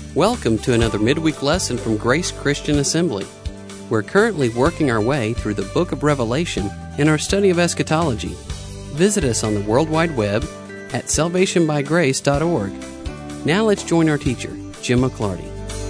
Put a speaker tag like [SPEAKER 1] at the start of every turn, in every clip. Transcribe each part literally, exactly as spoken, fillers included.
[SPEAKER 1] Welcome to another midweek lesson from Grace Christian Assembly. We're currently working our way through the book of Revelation in our study of eschatology. Visit us on the World Wide Web at salvation by grace dot org. Now let's join our teacher, Jim McClarty.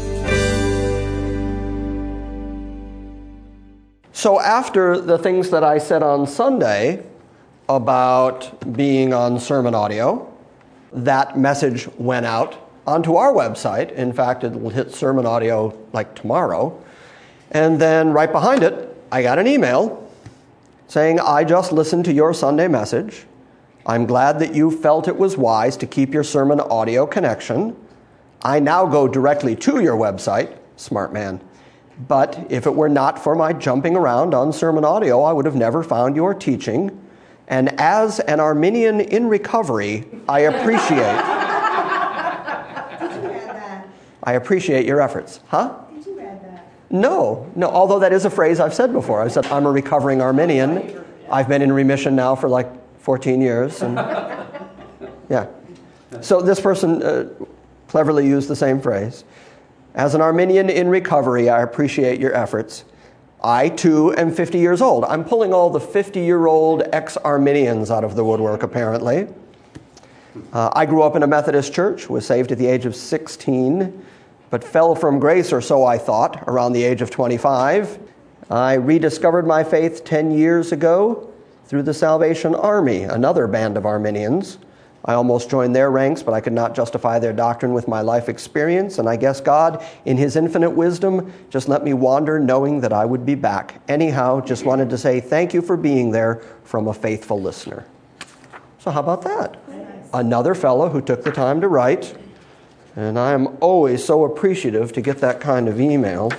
[SPEAKER 2] So after the things that I said on Sunday about being on sermon audio, that message went out onto our website. In fact, it will hit sermon audio like tomorrow. And then right behind it, I got an email saying, I just listened to your Sunday message. I'm glad that you felt it was wise to keep your sermon audio connection. I now go directly to your website, smart man. But if it were not for my jumping around on sermon audio, I would have never found your teaching. And as an Arminian in recovery, I appreciate I appreciate your efforts. Huh?
[SPEAKER 3] Did you add that?
[SPEAKER 2] No, no, although that is a phrase I've said before. I've said, I'm a recovering Arminian. I've been in remission now for like fourteen years. And yeah. So this person uh, cleverly used the same phrase. As an Arminian in recovery, I appreciate your efforts. I, too, am fifty years old. I'm pulling all the fifty-year-old ex-Arminians out of the woodwork, apparently. Uh, I grew up in a Methodist church, was saved at the age of sixteen, but fell from grace, or so I thought, around the age of twenty-five. I rediscovered my faith ten years ago through the Salvation Army, another band of Arminians. I almost joined their ranks, but I could not justify their doctrine with my life experience, and I guess God, in His infinite wisdom, just let me wander knowing that I would be back. Anyhow, just wanted to say thank you for being there from a faithful listener. So how about that? Another fellow who took the time to write, and I am always so appreciative to get that kind of email.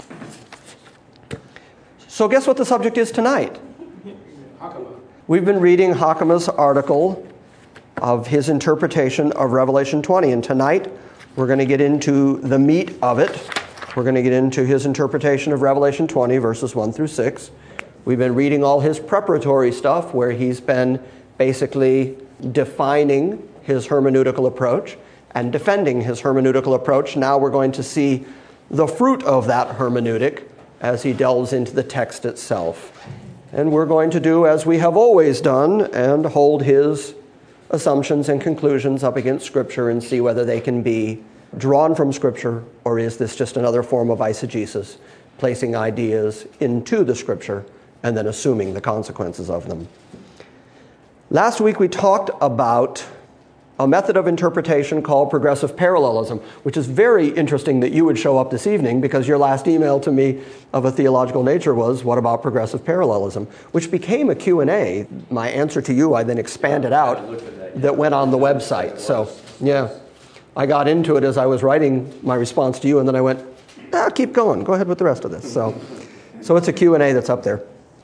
[SPEAKER 2] So guess what the subject is tonight?
[SPEAKER 4] Hakama.
[SPEAKER 2] We've been reading Hakama's article of his interpretation of Revelation twenty, and tonight we're going to get into the meat of it. We're going to get into his interpretation of Revelation twenty, verses one through six. We've been reading all his preparatory stuff where he's been basically defining his hermeneutical approach and defending his hermeneutical approach. Now we're going to see the fruit of that hermeneutic as he delves into the text itself. And we're going to do as we have always done and hold his assumptions and conclusions up against Scripture and see whether they can be drawn from Scripture, or is this just another form of eisegesis, placing ideas into the Scripture and then assuming the consequences of them. Last week we talked about a method of interpretation called progressive parallelism, which is very interesting that you would show up this evening because your last email to me of a theological nature was, what about progressive parallelism? Which became a Q and A. My answer to you I then expanded out that went on the website. So, yeah, I got into it as I was writing my response to you, and then I went, ah, keep going. Go ahead with the rest of this. So, so it's a Q and A that's up there.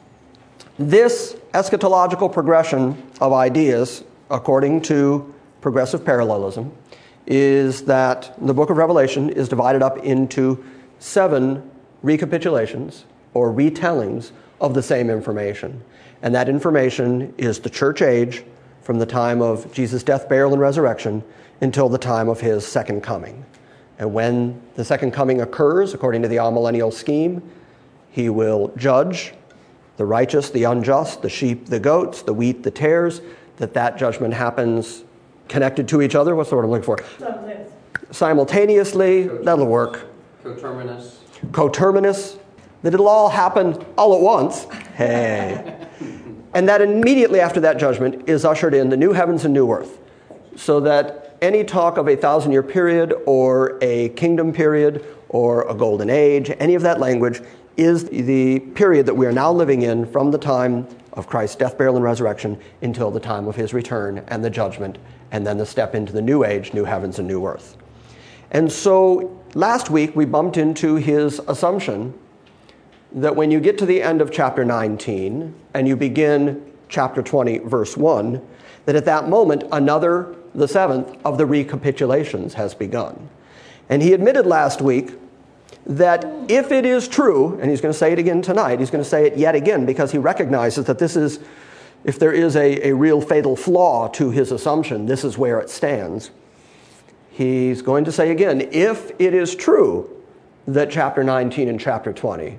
[SPEAKER 2] This eschatological progression of ideas, according to progressive parallelism, is that the book of Revelation is divided up into seven recapitulations or retellings of the same information. And that information is the church age from the time of Jesus' death, burial, and resurrection until the time of his second coming. And when the second coming occurs, according to the amillennial scheme, he will judge the righteous, the unjust, the sheep, the goats, the wheat, the tares, that that judgment happens connected to each other. What's the word I'm looking for? Simultaneously. That'll work.
[SPEAKER 1] Coterminous.
[SPEAKER 2] Coterminous. That it'll all happen all at once. Hey. And that immediately after that judgment is ushered in the new heavens and new earth. So that any talk of a thousand-year period or a kingdom period or a golden age, any of that language is the period that we are now living in from the time of Christ's death, burial, and resurrection until the time of his return and the judgment, and then the step into the new age, new heavens and new earth. And so last week we bumped into his assumption that when you get to the end of chapter nineteen and you begin chapter twenty, verse one, that at that moment another, the seventh, of the recapitulations has begun. And he admitted last week that if it is true, and he's going to say it again tonight, he's going to say it yet again because he recognizes that this is, if there is a, a real fatal flaw to his assumption, this is where it stands. he's going to say again, if it is true that chapter nineteen and chapter twenty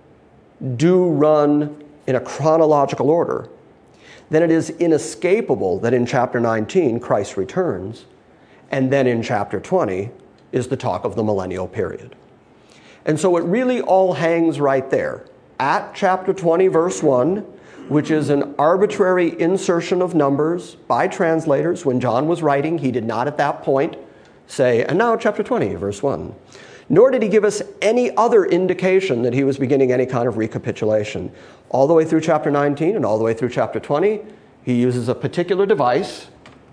[SPEAKER 2] do run in a chronological order, then it is inescapable that in chapter nineteen Christ returns, and then in chapter twenty is the talk of the millennial period. And so it really all hangs right there at chapter twenty, verse one, which is an arbitrary insertion of numbers by translators. When John was writing, he did not at that point say, and now chapter twenty, verse one. Nor did he give us any other indication that he was beginning any kind of recapitulation. All the way through chapter nineteen and all the way through chapter twenty, he uses a particular device,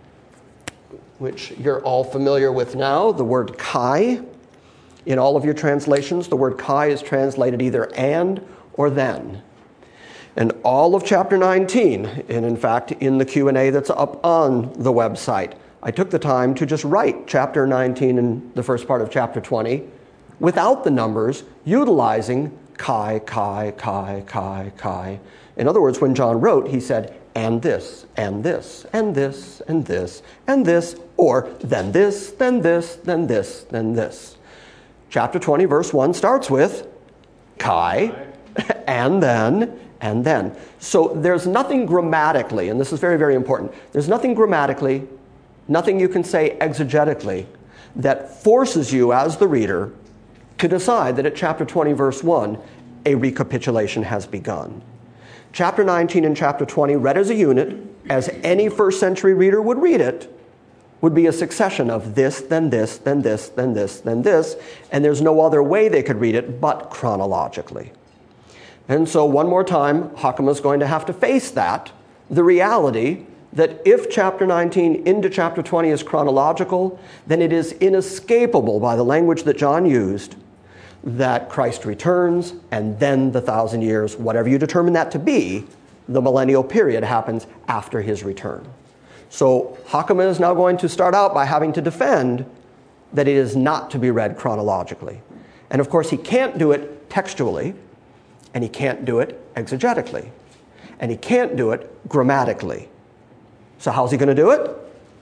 [SPEAKER 2] which you're all familiar with now, the word kai. In all of your translations, the word kai is translated either and or then. And all of chapter nineteen, and in fact in the Q and A that's up on the website, I took the time to just write chapter nineteen and the first part of chapter twenty without the numbers, utilizing kai, kai, kai, kai, kai. In other words, when John wrote, he said, and this, and this, and this, and this, and this, or then this, then this, then this, then this. Chapter twenty, verse one starts with kai, and then, and then. So there's nothing grammatically, and this is very, very important, there's nothing grammatically, nothing you can say exegetically that forces you as the reader to decide that at chapter twenty, verse one, a recapitulation has begun. Chapter nineteen and chapter twenty, read as a unit, as any first century reader would read it, would be a succession of this, then this, then this, then this, then this, and there's no other way they could read it but chronologically. And so one more time, Hakama is going to have to face that, the reality that if chapter nineteen into chapter twenty is chronological, then it is inescapable by the language that John used that Christ returns and then the thousand years, whatever you determine that to be, the millennial period happens after his return. So Hakama is now going to start out by having to defend that it is not to be read chronologically. And of course he can't do it textually, and he can't do it exegetically, and he can't do it grammatically. So how's he going to do it?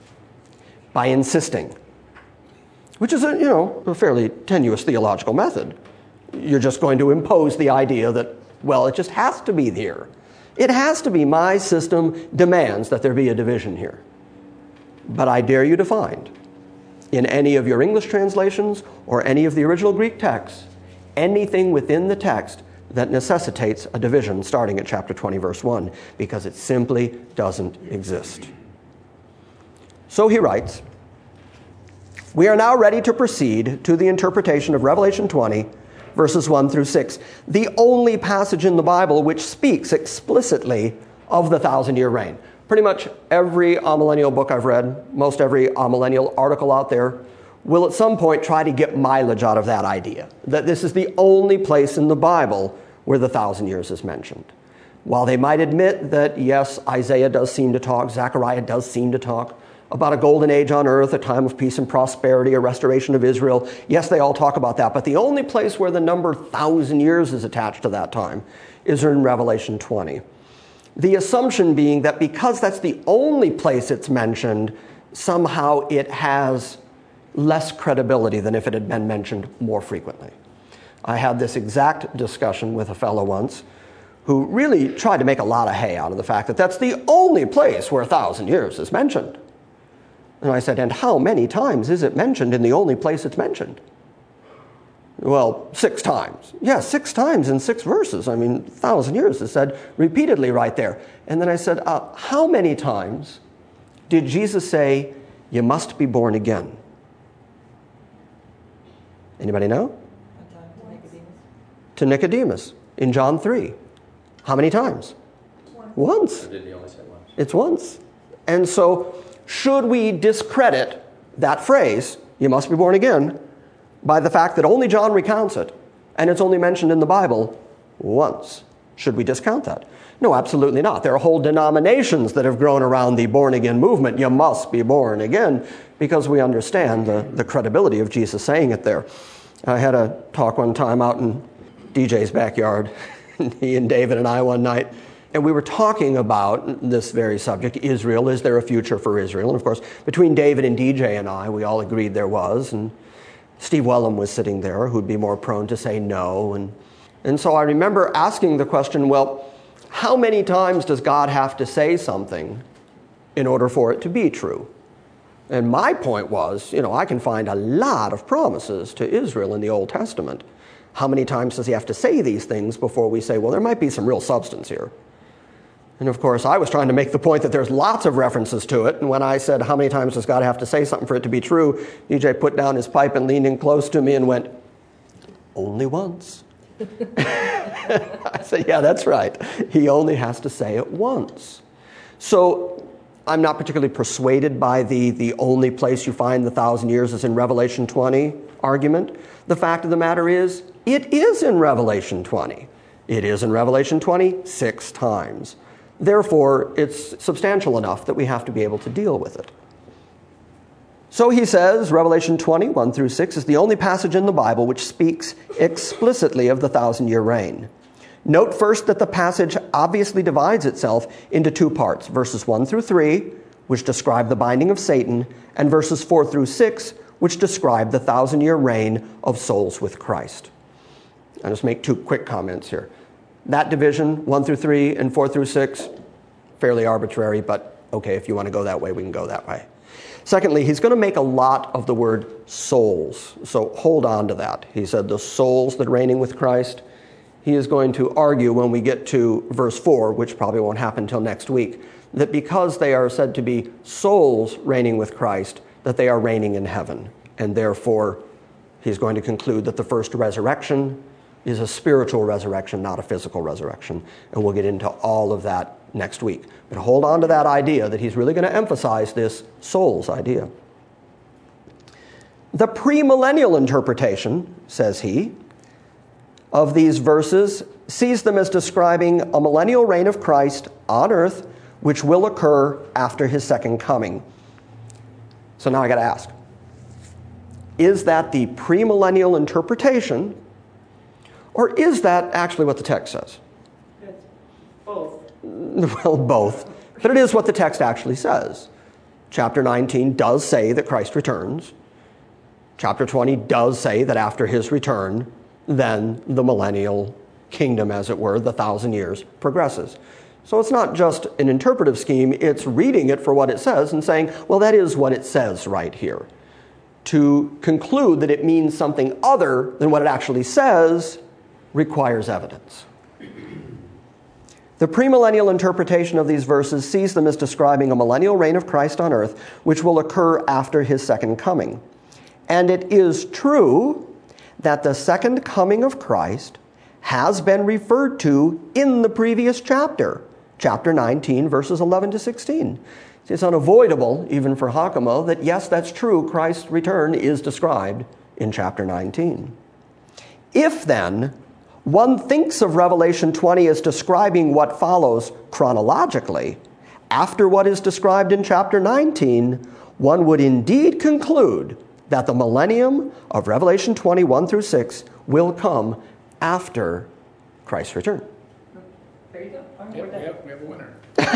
[SPEAKER 2] By insisting, which is a, you know, a fairly tenuous theological method. You're just going to impose the idea that, well, it just has to be here. It has to be. My system demands that there be a division here. But I dare you to find in any of your English translations or any of the original Greek texts anything within the text that necessitates a division starting at chapter twenty, verse one, because it simply doesn't exist. So he writes, we are now ready to proceed to the interpretation of Revelation twenty, verses one through six, the only passage in the Bible which speaks explicitly of the thousand-year reign. Pretty much every amillennial book I've read, most every amillennial article out there, will at some point try to get mileage out of that idea, that this is the only place in the Bible where the thousand years is mentioned. While they might admit that, yes, Isaiah does seem to talk, Zechariah does seem to talk about a golden age on earth, a time of peace and prosperity, a restoration of Israel. Yes, they all talk about that, but the only place where the number thousand years is attached to that time is in Revelation twenty. The assumption being that because that's the only place it's mentioned, somehow it has less credibility than if it had been mentioned more frequently. I had this exact discussion with a fellow once who really tried to make a lot of hay out of the fact that that's the only place where a thousand years is mentioned. And I said, and how many times is it mentioned in the only place it's mentioned? Well, six times. Yeah, six times in six verses. I mean, thousand years is said repeatedly right there. And then I said, uh, how many times did Jesus say, you must be born again? Anybody know? To Nicodemus in John three. How many times? Once. Once.
[SPEAKER 3] Did he only say once?
[SPEAKER 2] It's once. And so, should we discredit that phrase, you must be born again, by the fact that only John recounts it, and it's only mentioned in the Bible once? Should we discount that? No, absolutely not. There are whole denominations that have grown around the born-again movement. You must be born again, because we understand the, the credibility of Jesus saying it there. I had a talk one time out in D J's backyard. He and David and I one night, And we were talking about this very subject, Israel. Is there a future for Israel? And of course, between David and D J and I, we all agreed there was. And Steve Wellum was sitting there, who'd be more prone to say no. And, and so I remember asking the question, well, how many times does God have to say something in order for it to be true? And my point was, you know, I can find a lot of promises to Israel in the Old Testament. How many times does he have to say these things before we say, well, there might be some real substance here? And of course, I was trying to make the point that there's lots of references to it. And when I said, how many times does God have to say something for it to be true? D J put down his pipe and leaned in close to me and went, only once. I said, yeah, that's right. He only has to say it once. So I'm not particularly persuaded by the, the only place you find the thousand years is in Revelation twenty argument. The fact of the matter is, it is in Revelation twenty. It is in Revelation twenty six times. Therefore, it's substantial enough that we have to be able to deal with it. So he says, Revelation twenty, one through six, is the only passage in the Bible which speaks explicitly of the thousand-year reign. Note first that the passage obviously divides itself into two parts, verses one through three, which describe the binding of Satan, and verses four through six, which describe the thousand-year reign of souls with Christ. I'll just make two quick comments here. That division, one through three and four through six, fairly arbitrary, but okay, if you want to go that way, we can go that way. Secondly, he's going to make a lot of the word souls, so hold on to that. He said the souls that are reigning with Christ. He is going to argue when we get to verse four, which probably won't happen until next week, that because they are said to be souls reigning with Christ, that they are reigning in heaven. And therefore, he's going to conclude that the first resurrection is a spiritual resurrection, not a physical resurrection. And we'll get into all of that next week. But hold on to that idea that he's really going to emphasize this souls idea. The premillennial interpretation, says he, of these verses sees them as describing a millennial reign of Christ on earth, which will occur after his second coming. So now I got to ask, is that the premillennial interpretation, or is that actually what the text says?
[SPEAKER 3] It's both.
[SPEAKER 2] Well, both. But it is what the text actually says. Chapter nineteen does say that Christ returns. Chapter twenty does say that after his return, then the millennial kingdom, as it were, the thousand years, progresses. So it's not just an interpretive scheme, it's reading it for what it says and saying, well, that is what it says right here. To conclude that it means something other than what it actually says requires evidence. The premillennial interpretation of these verses sees them as describing a millennial reign of Christ on earth, which will occur after his second coming. And it is true that the second coming of Christ has been referred to in the previous chapter, chapter nineteen, verses eleven to sixteen. It's unavoidable, even for Hakama, that yes, that's true, Christ's return is described in chapter nineteen. If then one thinks of Revelation twenty as describing what follows chronologically, after what is described in chapter nineteen, one would indeed conclude that the millennium of Revelation twenty, one through six will come after Christ's return.
[SPEAKER 3] There you go.
[SPEAKER 4] Yep, yep, we have a winner.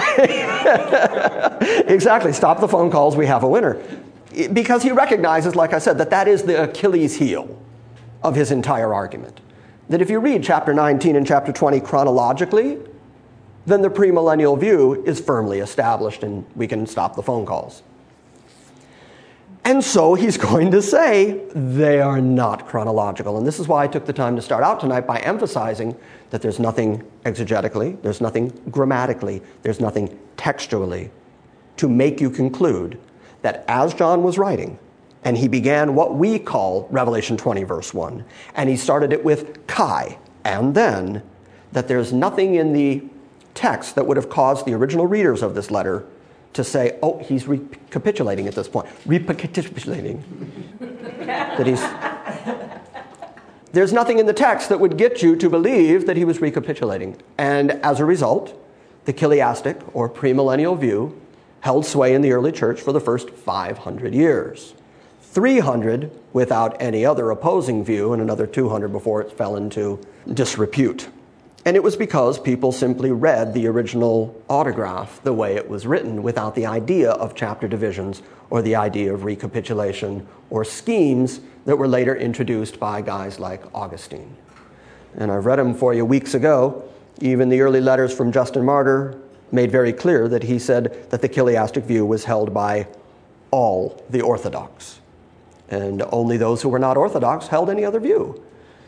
[SPEAKER 2] Exactly. Stop the phone calls. We have a winner. Because he recognizes, like I said, that that is the Achilles heel of his entire argument. That if you read chapter nineteen and chapter twenty chronologically, then the premillennial view is firmly established and we can stop the phone calls. And so he's going to say they are not chronological. And this is why I took the time to start out tonight by emphasizing that there's nothing exegetically, there's nothing grammatically, there's nothing textually to make you conclude that as John was writing, and he began what we call Revelation twenty, verse one, and he started it with Kai, and then, that there's nothing in the text that would have caused the original readers of this letter to say, oh, he's recapitulating at this point. Recapitulating. that he's... There's nothing in the text that would get you to believe that he was recapitulating. And as a result, the chiliastic, or premillennial view, held sway in the early church for the first five hundred years. three hundred without any other opposing view, and another two hundred before it fell into disrepute. And it was because people simply read the original autograph the way it was written without the idea of chapter divisions or the idea of recapitulation or schemes that were later introduced by guys like Augustine. And I've read them for you weeks ago. Even the early letters from Justin Martyr made very clear that he said that the chiliastic view was held by all the Orthodox. And only those who were not Orthodox held any other view.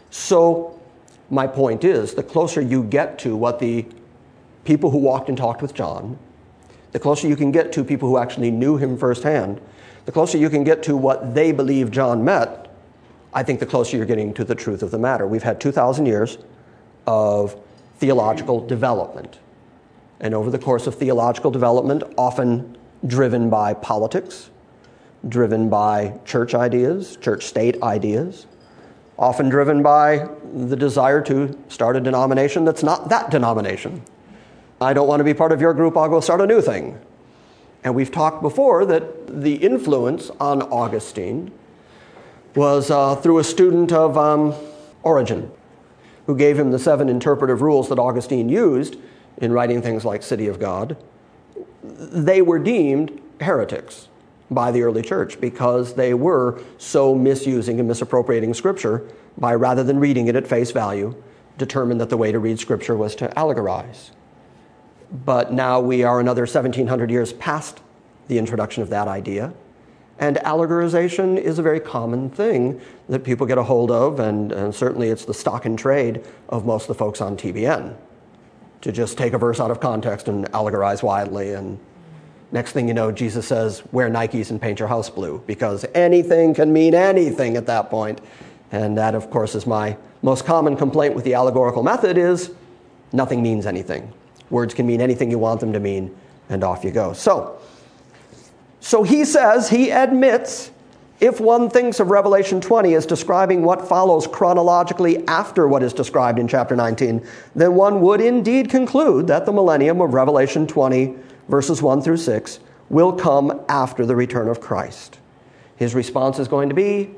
[SPEAKER 2] So my point is, the closer you get to what the people who walked and talked with John, the closer you can get to people who actually knew him firsthand, the closer you can get to what they believe John meant, I think the closer you're getting to the truth of the matter. We've had two thousand years of theological development. And over the course of theological development, often driven by politics, driven by church ideas, church-state ideas, often driven by the desire to start a denomination that's not that denomination. I don't want to be part of your group, I'll go start a new thing. And we've talked before that the influence on Augustine was uh, through a student of um, Origen, who gave him the seven interpretive rules that Augustine used in writing things like City of God. They were deemed heretics by the early church because they were so misusing and misappropriating Scripture by, rather than reading it at face value, determined that the way to read Scripture was to allegorize. But now we are another seventeen hundred years past the introduction of that idea, and allegorization is a very common thing that people get a hold of, and, and certainly it's the stock in trade of most of the folks on T B N, to just take a verse out of context and allegorize widely, and next thing you know, Jesus says, wear Nikes and paint your house blue, because anything can mean anything at that point. And that, of course, is my most common complaint with the allegorical method is nothing means anything. Words can mean anything you want them to mean, and off you go. So, so he says, he admits, if one thinks of Revelation twenty as describing what follows chronologically after what is described in chapter nineteen, then one would indeed conclude that the millennium of Revelation twenty, verses one through six, will come after the return of Christ. His response is going to be,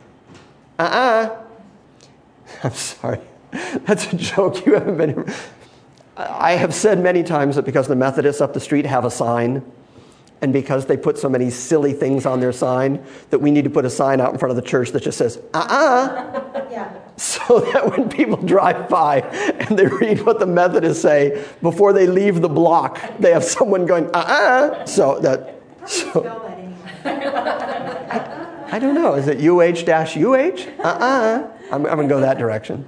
[SPEAKER 2] uh-uh. I'm sorry. That's a joke. You haven't been here. I have said many times that because the Methodists up the street have a sign, and because they put so many silly things on their sign, that we need to put a sign out in front of the church that just says, uh-uh. Yeah. So that when people drive by and they read what the Methodists say, before they leave the block, they have someone going, uh-uh. So that... So, I, I don't know. Is it U H U H? Uh-uh. I'm, I'm going to go that direction.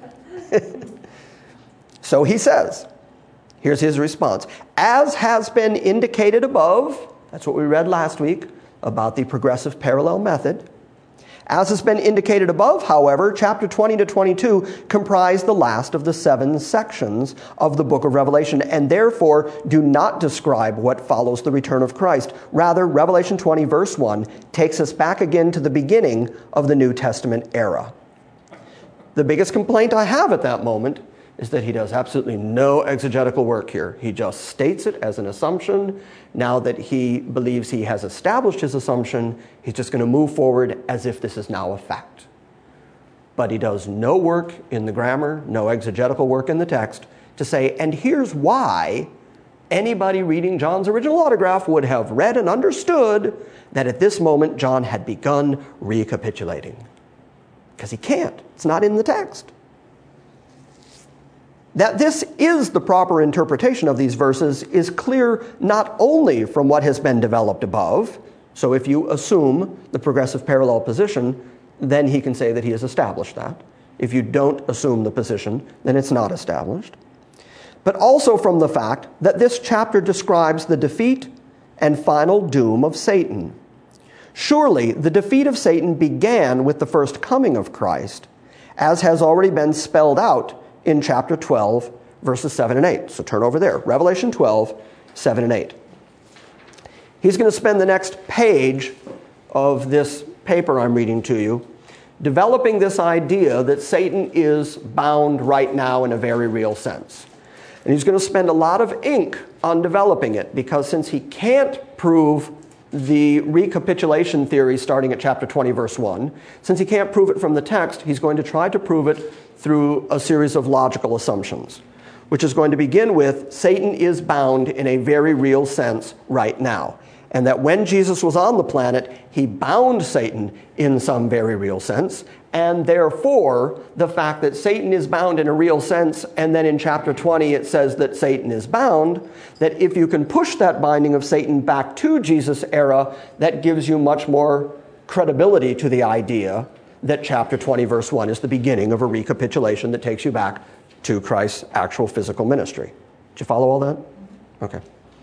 [SPEAKER 2] So he says, here's his response. As has been indicated above, that's what we read last week about the progressive parallel method. As has been indicated above, however, chapter twenty to twenty-two comprise the last of the seven sections of the book of Revelation, and therefore do not describe what follows the return of Christ. Rather, Revelation twenty, verse one, takes us back again to the beginning of the New Testament era. The biggest complaint I have at that moment is that he does absolutely no exegetical work here. He just states it as an assumption. Now that he believes he has established his assumption, he's just going to move forward as if this is now a fact. But he does no work in the grammar, no exegetical work in the text to say, and here's why anybody reading John's original autograph would have read and understood that at this moment John had begun recapitulating. Because he can't. It's not in the text. That this is the proper interpretation of these verses is clear not only from what has been developed above. So if you assume the progressive parallel position, then he can say that he has established that. If you don't assume the position, then it's not established. But also from the fact that this chapter describes the defeat and final doom of Satan. Surely the defeat of Satan began with the first coming of Christ, as has already been spelled out in chapter twelve, verses seven and eight. So turn over there. Revelation twelve, seven and eight. He's going to spend the next page of this paper I'm reading to you developing this idea that Satan is bound right now in a very real sense. And he's going to spend a lot of ink on developing it, because since he can't prove the recapitulation theory starting at chapter twenty, verse one, since he can't prove it from the text, he's going to try to prove it through a series of logical assumptions. which is going to begin with Satan is bound in a very real sense right now. And that when Jesus was on the planet, he bound Satan in some very real sense. And therefore, the fact that Satan is bound in a real sense, and then in chapter twenty it says that Satan is bound, that if you can push that binding of Satan back to Jesus' era, that gives you much more credibility to the idea that chapter twenty, verse one is the beginning of a recapitulation that takes you back to Christ's actual physical ministry. Did you follow all that? Okay.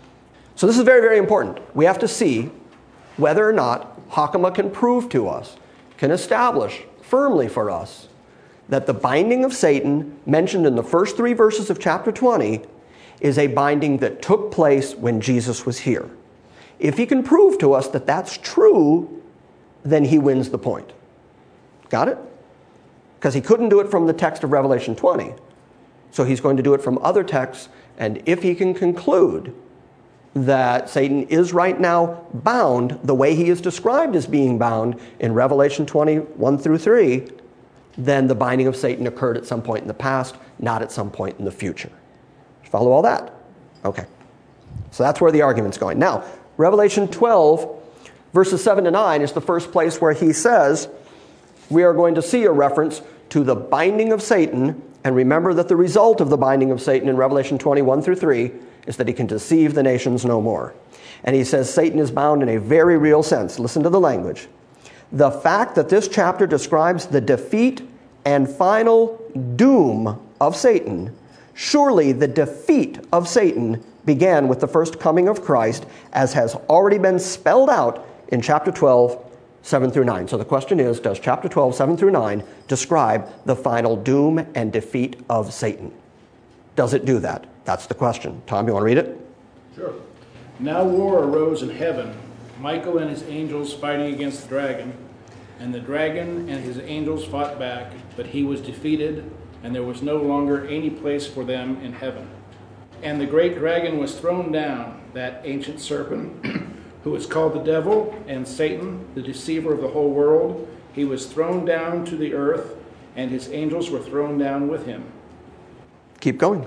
[SPEAKER 2] So this is very, very important. We have to see whether or not Hakama can prove to us, can establish firmly for us, that the binding of Satan mentioned in the first three verses of chapter twenty is a binding that took place when Jesus was here. If he can prove to us that that's true, then he wins the point. Got it? Because he couldn't do it from the text of Revelation twenty. So he's going to do it from other texts, and if he can conclude that Satan is right now bound the way he is described as being bound in Revelation twenty, one through three, then the binding of Satan occurred at some point in the past, not at some point in the future. Follow all that? Okay. So that's where the argument's going. Now, Revelation twelve, verses seven to nine is the first place where he says we are going to see a reference to the binding of Satan. And remember that the result of the binding of Satan in Revelation twenty-one through three is that he can deceive the nations no more. And he says Satan is bound in a very real sense. Listen to the language. The fact that this chapter describes the defeat and final doom of Satan, surely the defeat of Satan began with the first coming of Christ, as has already been spelled out in chapter twelve, seven through nine. So the question is, does chapter twelve, seven through nine describe the final doom and defeat of Satan? Does it do that? That's the question. Tom, you want to read it?
[SPEAKER 4] Sure. Now war arose in heaven, Michael and his angels fighting against the dragon, and the dragon and his angels fought back, but he was defeated, and there was no longer any place for them in heaven. And the great dragon was thrown down, that ancient serpent, who is called the devil and Satan, the deceiver of the whole world. He was thrown down to the earth, and his angels were thrown down with him.
[SPEAKER 2] Keep going.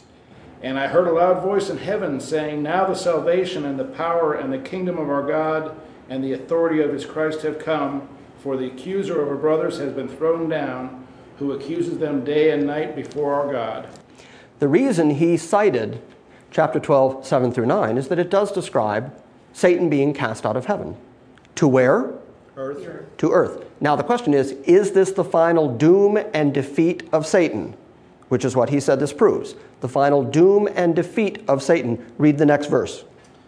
[SPEAKER 4] And I heard a loud voice in heaven saying, now the salvation and the power and the kingdom of our God and the authority of his Christ have come, for the accuser of our brothers has been thrown down, who accuses them day and night before our God.
[SPEAKER 2] The reason he cited chapter twelve, seven through nine is that it does describe Satan being cast out of heaven. To where?
[SPEAKER 4] Earth.
[SPEAKER 2] To earth. Now the question is, is this the final doom and defeat of Satan? Which is what he said this proves. The final doom and defeat of Satan. Read the next verse.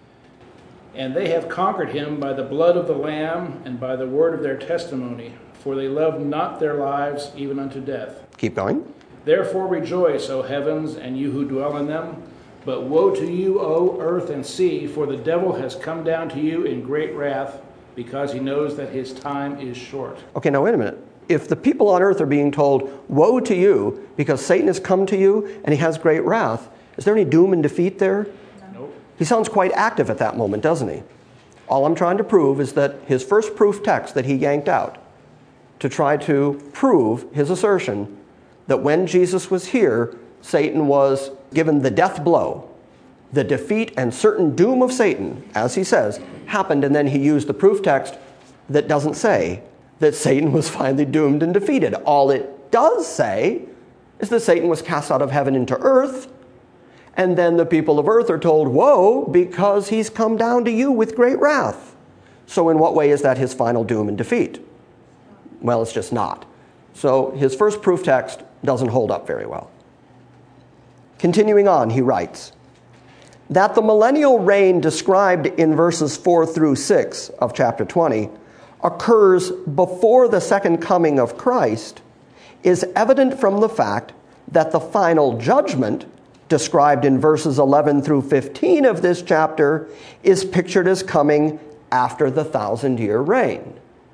[SPEAKER 4] And they have conquered him by the blood of the Lamb and by the word of their testimony, for they loved not their lives even unto death.
[SPEAKER 2] Keep going.
[SPEAKER 4] Therefore rejoice, O heavens, and you who dwell in them. But woe to you, O earth and sea, for the devil has come down to you in great wrath, because he knows that his time is short.
[SPEAKER 2] Okay, now wait a minute. If the people on earth are being told, woe to you, because Satan has come to you and he has great wrath, is there any doom and defeat there?
[SPEAKER 4] Nope.
[SPEAKER 2] He sounds quite active at that moment, doesn't he? All I'm trying to prove is that his first proof text that he yanked out to try to prove his assertion that when Jesus was here, Satan was given the death blow. The defeat and certain doom of Satan, as he says, happened, and then he used the proof text that doesn't say that Satan was finally doomed and defeated. All it does say is that Satan was cast out of heaven into earth, and then the people of earth are told, woe, because he's come down to you with great wrath. So in what way is that his final doom and defeat? Well, it's just not. So his first proof text doesn't hold up very well. Continuing on, he writes, that the millennial reign described in verses four through six of chapter twenty occurs before the second coming of Christ is evident from the fact that the final judgment described in verses eleven through fifteen of this chapter is pictured as coming after the thousand-year reign.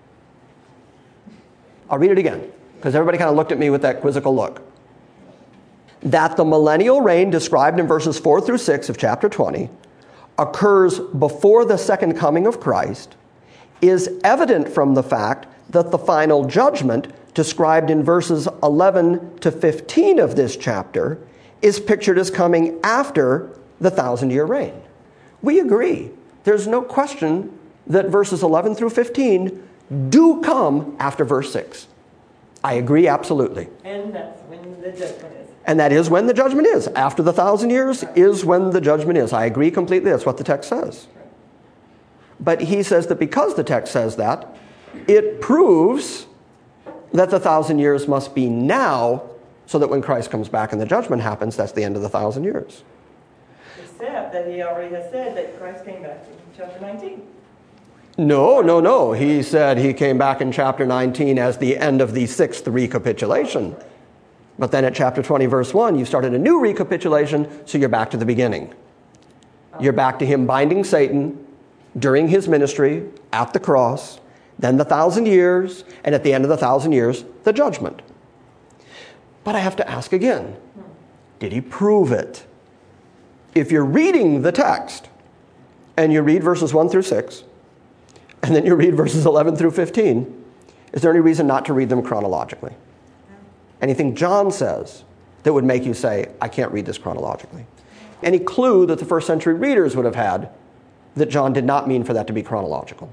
[SPEAKER 2] I'll read it again, because everybody kind of looked at me with that quizzical look. That the millennial reign described in verses four through six of chapter twenty occurs before the second coming of Christ is evident from the fact that the final judgment described in verses eleven to fifteen of this chapter is pictured as coming after the thousand-year reign. We agree. There's no question that verses eleven through fifteen do come after verse six. I agree absolutely.
[SPEAKER 3] And that's when the judgment is.
[SPEAKER 2] And that is when the judgment is. After the thousand years is when the judgment is. I agree completely. That's what the text says. But he says that because the text says that, it proves that the thousand years must be now, so that when Christ comes back and the judgment happens, that's the end of the thousand years.
[SPEAKER 3] Except that he already has said that Christ came back in chapter nineteen.
[SPEAKER 2] No, no, no. He said he came back in chapter nineteen as the end of the sixth recapitulation. But then at chapter twenty, verse one, you started a new recapitulation, so you're back to the beginning. You're back to him binding Satan during his ministry at the cross, then the thousand years, and at the end of the thousand years, the judgment. But I have to ask again, did he prove it? If you're reading the text, and you read verses one through six, and then you read verses eleven through fifteen, is there any reason not to read them chronologically? Anything John says that would make you say, I can't read this chronologically? Any clue that the first century readers would have had that John did not mean for that to be chronological?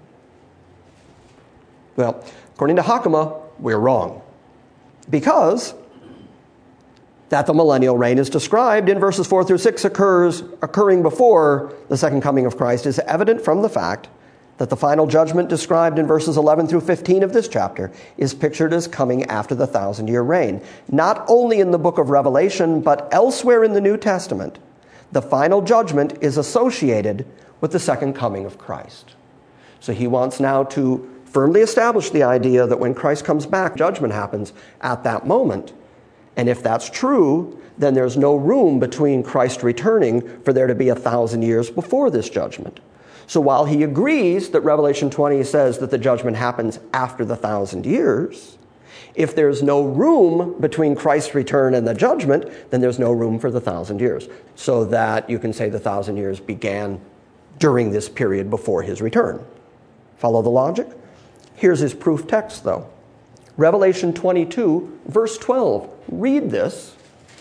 [SPEAKER 2] Well, according to Hakama, we're wrong. Because that the millennial reign is described in verses four through six occurs occurring before the second coming of Christ is evident from the fact that the final judgment described in verses eleven through fifteen of this chapter is pictured as coming after the thousand-year reign. Not only in the book of Revelation, but elsewhere in the New Testament, the final judgment is associated with the second coming of Christ. So he wants now to firmly establish the idea that when Christ comes back, judgment happens at that moment. And if that's true, then there's no room between Christ returning for there to be a thousand years before this judgment. So while he agrees that Revelation twenty says that the judgment happens after the thousand years, if there's no room between Christ's return and the judgment, then there's no room for the thousand years. So that you can say the thousand years began during this period before his return. Follow the logic? Here's his proof text, though. Revelation twenty-two, verse twelve. Read this.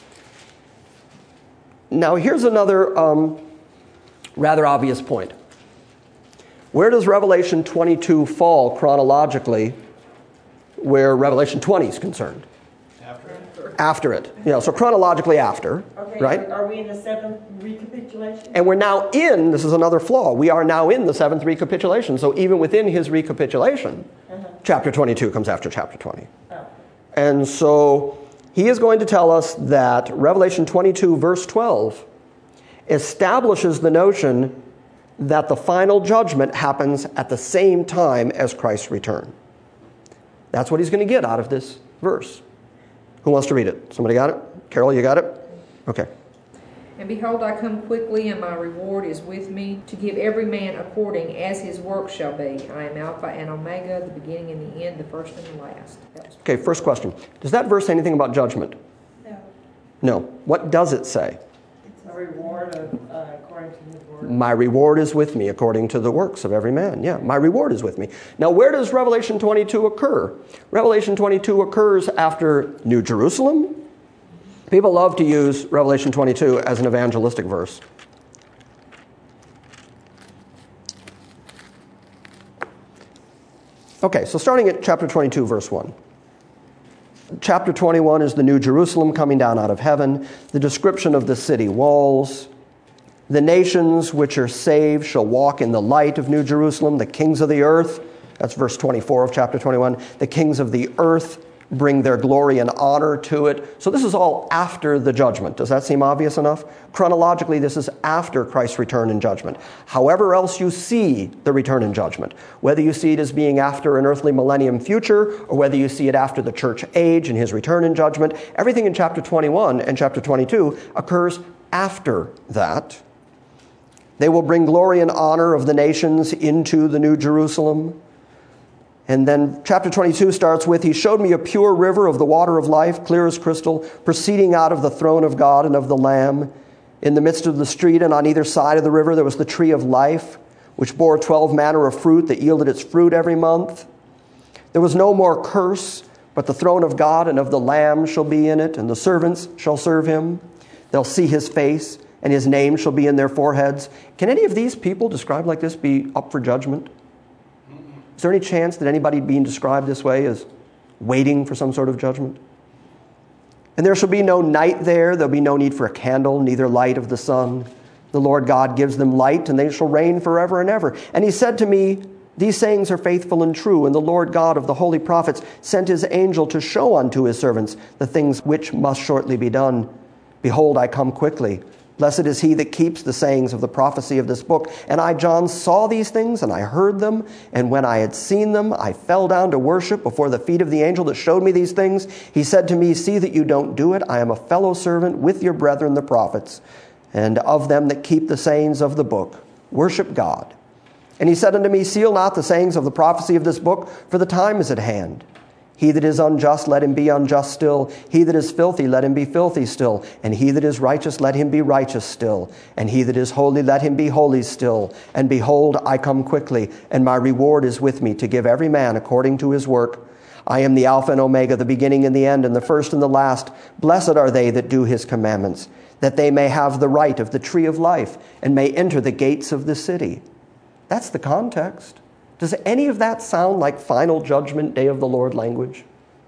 [SPEAKER 2] Now, here's another um, rather obvious point. Where does Revelation twenty-two fall chronologically where Revelation twenty is concerned?
[SPEAKER 4] After.
[SPEAKER 2] After it. You know, so chronologically after,
[SPEAKER 3] Okay,
[SPEAKER 2] right?
[SPEAKER 3] Are we in the seventh recapitulation?
[SPEAKER 2] And we're now in, this is another flaw, we are now in the seventh recapitulation. So even within his recapitulation, uh-huh. chapter twenty-two comes after chapter twenty.
[SPEAKER 3] Oh.
[SPEAKER 2] And so he is going to tell us that Revelation twenty-two, verse twelve, establishes the notion that the final judgment happens at the same time as Christ's return. That's what he's going to get out of this verse. Who wants to read it? Somebody got it? Carol, you got it? Okay.
[SPEAKER 5] And behold, I come quickly, and my reward is with me, to give every man according as his work shall be. I am Alpha and Omega, the beginning and the end, the first and the last.
[SPEAKER 2] Okay, first question. Does that verse say anything about judgment?
[SPEAKER 3] No.
[SPEAKER 2] No. What does it say?
[SPEAKER 3] It's a reward of, uh, according to his word.
[SPEAKER 2] My reward is with me according to the works of every man. Yeah, my reward is with me. Now, where does Revelation twenty-two occur? Revelation twenty-two occurs after New Jerusalem. People love to use Revelation twenty-two as an evangelistic verse. Okay, so starting at chapter twenty-two, verse one. Chapter twenty-one is the New Jerusalem coming down out of heaven, the description of the city walls. The nations which are saved shall walk in the light of New Jerusalem, the kings of the earth. That's verse twenty-four of chapter twenty-one. The kings of the earth bring their glory and honor to it. So this is all after the judgment. Does that seem obvious enough? Chronologically, this is after Christ's return and judgment. However else you see the return and judgment, whether you see it as being after an earthly millennium future, or whether you see it after the church age and his return and judgment, everything in chapter twenty-one and chapter twenty-two occurs after that. They will bring glory and honor of the nations into the New Jerusalem. And then chapter twenty-two starts with, he showed me a pure river of the water of life, clear as crystal, proceeding out of the throne of God and of the Lamb. In the midst of the street and on either side of the river there was the tree of life, which bore twelve manner of fruit that yielded its fruit every month. There was no more curse, but the throne of God and of the Lamb shall be in it, and the servants shall serve him. They'll see his face, and his name shall be in their foreheads. Can any of these people described like this be up for judgment? Is there any chance that anybody being described this way is waiting for some sort of judgment? And there shall be no night there. There'll be no need for a candle, neither light of the sun. The Lord God gives them light, and they shall reign forever and ever. And he said to me, these sayings are faithful and true, and the Lord God of the holy prophets sent his angel to show unto his servants the things which must shortly be done. Behold, I come quickly. Blessed is he that keeps the sayings of the prophecy of this book. And I, John, saw these things, and I heard them. And when I had seen them, I fell down to worship before the feet of the angel that showed me these things. He said to me, see that you don't do it. I am a fellow servant with your brethren, the prophets, and of them that keep the sayings of the book. Worship God. And he said unto me, seal not the sayings of the prophecy of this book, for the time is at hand. He that is unjust, let him be unjust still. He that is filthy, let him be filthy still. And he that is righteous, let him be righteous still. And he that is holy, let him be holy still. And behold, I come quickly, and my reward is with me to give every man according to his work. I am the Alpha and Omega, the beginning and the end, and the first and the last. Blessed are they that do his commandments, that they may have the right of the tree of life, and may enter the gates of the city. That's the context. Does any of that sound like final judgment, day of the Lord language?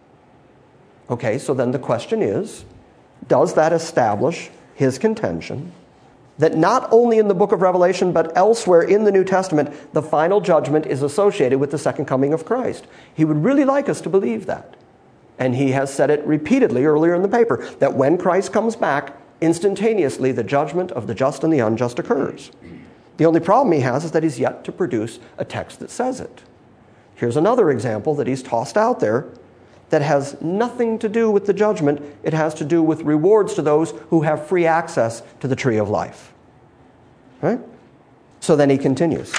[SPEAKER 2] Okay, so then the question is, does that establish his contention that not only in the book of Revelation, but elsewhere in the New Testament, the final judgment is associated with the second coming of Christ? He would really like us to believe that. And he has said it repeatedly earlier in the paper, that when Christ comes back, instantaneously the judgment of the just and the unjust occurs. The only problem he has is that he's yet to produce a text that says it. Here's another example that he's tossed out there that has nothing to do with the judgment. It has to do with rewards to those who have free access to the tree of life. Right? So then he continues.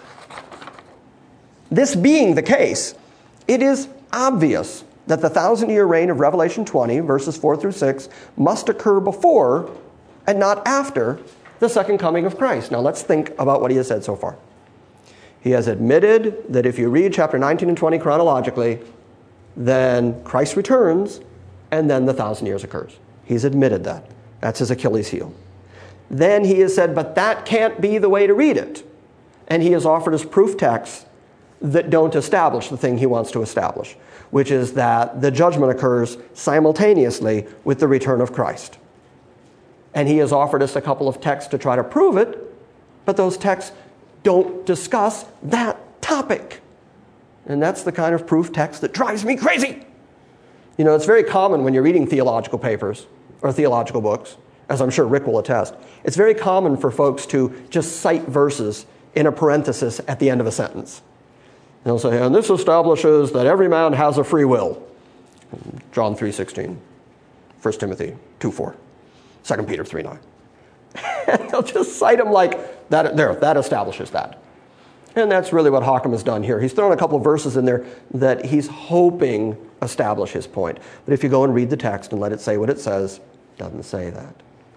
[SPEAKER 2] This being the case, it is obvious that the thousand-year reign of Revelation twenty, verses four through six, must occur before and not after the second coming of Christ. Now let's think about what he has said so far. He has admitted that if you read chapter nineteen and twenty chronologically, then Christ returns and then the thousand years occurs. He's admitted that. That's his Achilles heel. Then he has said, but that can't be the way to read it. And he has offered us proof texts that don't establish the thing he wants to establish, which is that the judgment occurs simultaneously with the return of Christ. And he has offered us a couple of texts to try to prove it, but those texts don't discuss that topic. And that's the kind of proof text that drives me crazy. You know, it's very common when you're reading theological papers or theological books, as I'm sure Rick will attest, it's very common for folks to just cite verses in a parenthesis at the end of a sentence. And they'll say, and this establishes that every man has a free will. John three sixteen, First Timothy two four. Second Peter three nine. And they'll just cite them like, that. there, that establishes that. And that's really what Hockham has done here. He's thrown a couple of verses in there that he's hoping establish his point. But if you go and read the text and let it say what it says, it doesn't say that.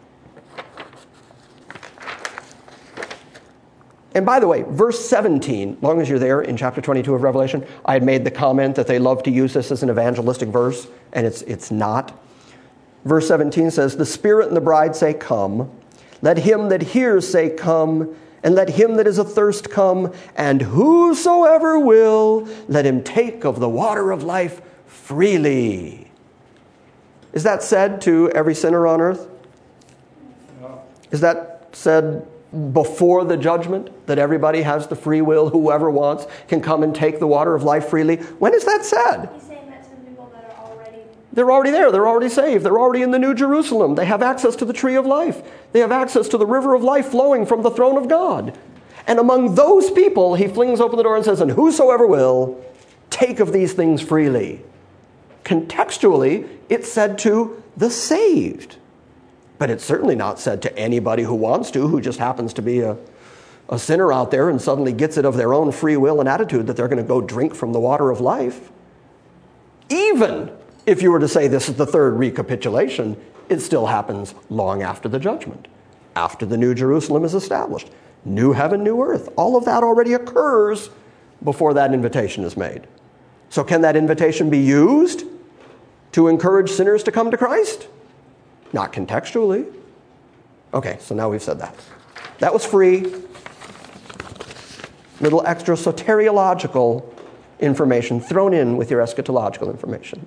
[SPEAKER 2] And by the way, verse seventeen, as long as you're there in chapter twenty-two of Revelation, I had made the comment that they love to use this as an evangelistic verse, and it's it's not. Verse seventeen says, the Spirit and the bride say, come. Let him that hears say, come. And let him that is athirst come. And whosoever will, let him take of the water of life freely. Is that said to every sinner on earth?
[SPEAKER 4] No.
[SPEAKER 2] Is that said before the judgment, that everybody has the free will, whoever wants can come and take the water of life freely? When is that said?
[SPEAKER 6] He's saying that to the people that are already...
[SPEAKER 2] They're already there. They're already saved. They're already in the New Jerusalem. They have access to the tree of life. They have access to the river of life flowing from the throne of God. And among those people, he flings open the door and says, and whosoever will, take of these things freely. Contextually, it's said to the saved. But it's certainly not said to anybody who wants to, who just happens to be a, a sinner out there and suddenly gets it of their own free will and attitude that they're going to go drink from the water of life. Even if you were to say this is the third recapitulation, it still happens long after the judgment, after the New Jerusalem is established. New heaven, new earth. All of that already occurs before that invitation is made. So can that invitation be used to encourage sinners to come to Christ? Not contextually. Okay, so now we've said that. That was free. Little extra soteriological information thrown in with your eschatological information.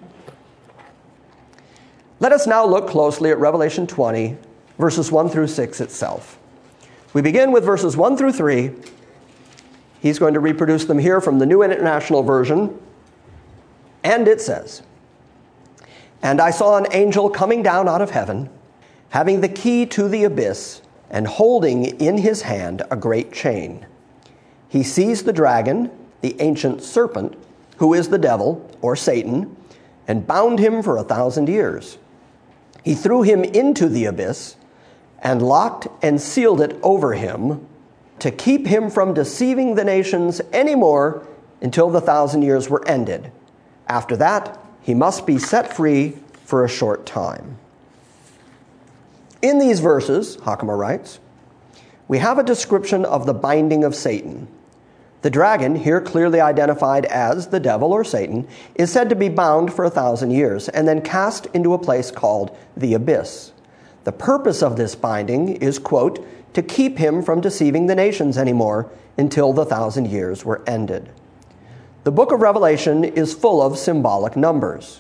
[SPEAKER 2] Let us now look closely at Revelation twenty, verses one through six itself. We begin with verses one through three. He's going to reproduce them here from the New International Version. And it says, "And I saw an angel coming down out of heaven, having the key to the abyss, and holding in his hand a great chain. He seized the dragon, the ancient serpent, who is the devil, or Satan, and bound him for a thousand years. He threw him into the abyss, and locked and sealed it over him, to keep him from deceiving the nations any more until the thousand years were ended. After that, he must be set free for a short time." In these verses, Hakama writes, we have a description of the binding of Satan. The dragon, here clearly identified as the devil or Satan, is said to be bound for a thousand years and then cast into a place called the abyss. The purpose of this binding is, quote, to keep him from deceiving the nations anymore until the thousand years were ended. The book of Revelation is full of symbolic numbers.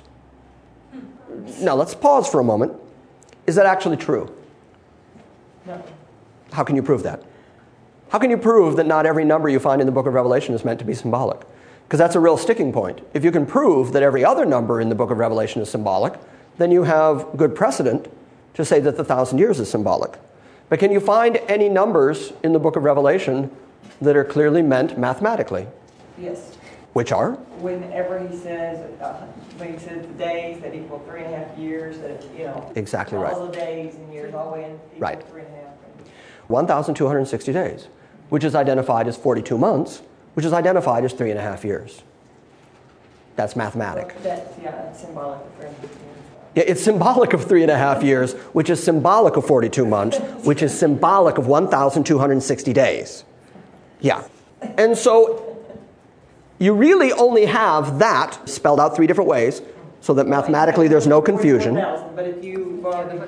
[SPEAKER 2] Now let's pause for a moment. Is that actually true?
[SPEAKER 3] No.
[SPEAKER 2] How can you prove that? How can you prove that not every number you find in the book of Revelation is meant to be symbolic? Because that's a real sticking point. If you can prove that every other number in the book of Revelation is symbolic, then you have good precedent to say that the thousand years is symbolic. But can you find any numbers in the book of Revelation that are clearly meant mathematically?
[SPEAKER 3] Yes.
[SPEAKER 2] Which are?
[SPEAKER 3] Whenever he says, uh, when he says the days that equal three and a half years, that, you know.
[SPEAKER 2] Exactly
[SPEAKER 3] all
[SPEAKER 2] right.
[SPEAKER 3] All the days and years, all the way in equal
[SPEAKER 2] Right.
[SPEAKER 3] three and a half.
[SPEAKER 2] one thousand two hundred sixty days, which is identified as forty-two months, which is identified as three and a half years. That's mathematic.
[SPEAKER 3] Well, that's, yeah, it's symbolic of three and a half years.
[SPEAKER 2] Yeah, it's symbolic of three and a half years, which is symbolic of forty-two months, which is symbolic of one thousand two hundred sixty days. Yeah. And so you really only have that spelled out three different ways, so that mathematically there's no confusion.
[SPEAKER 3] But if you borrow the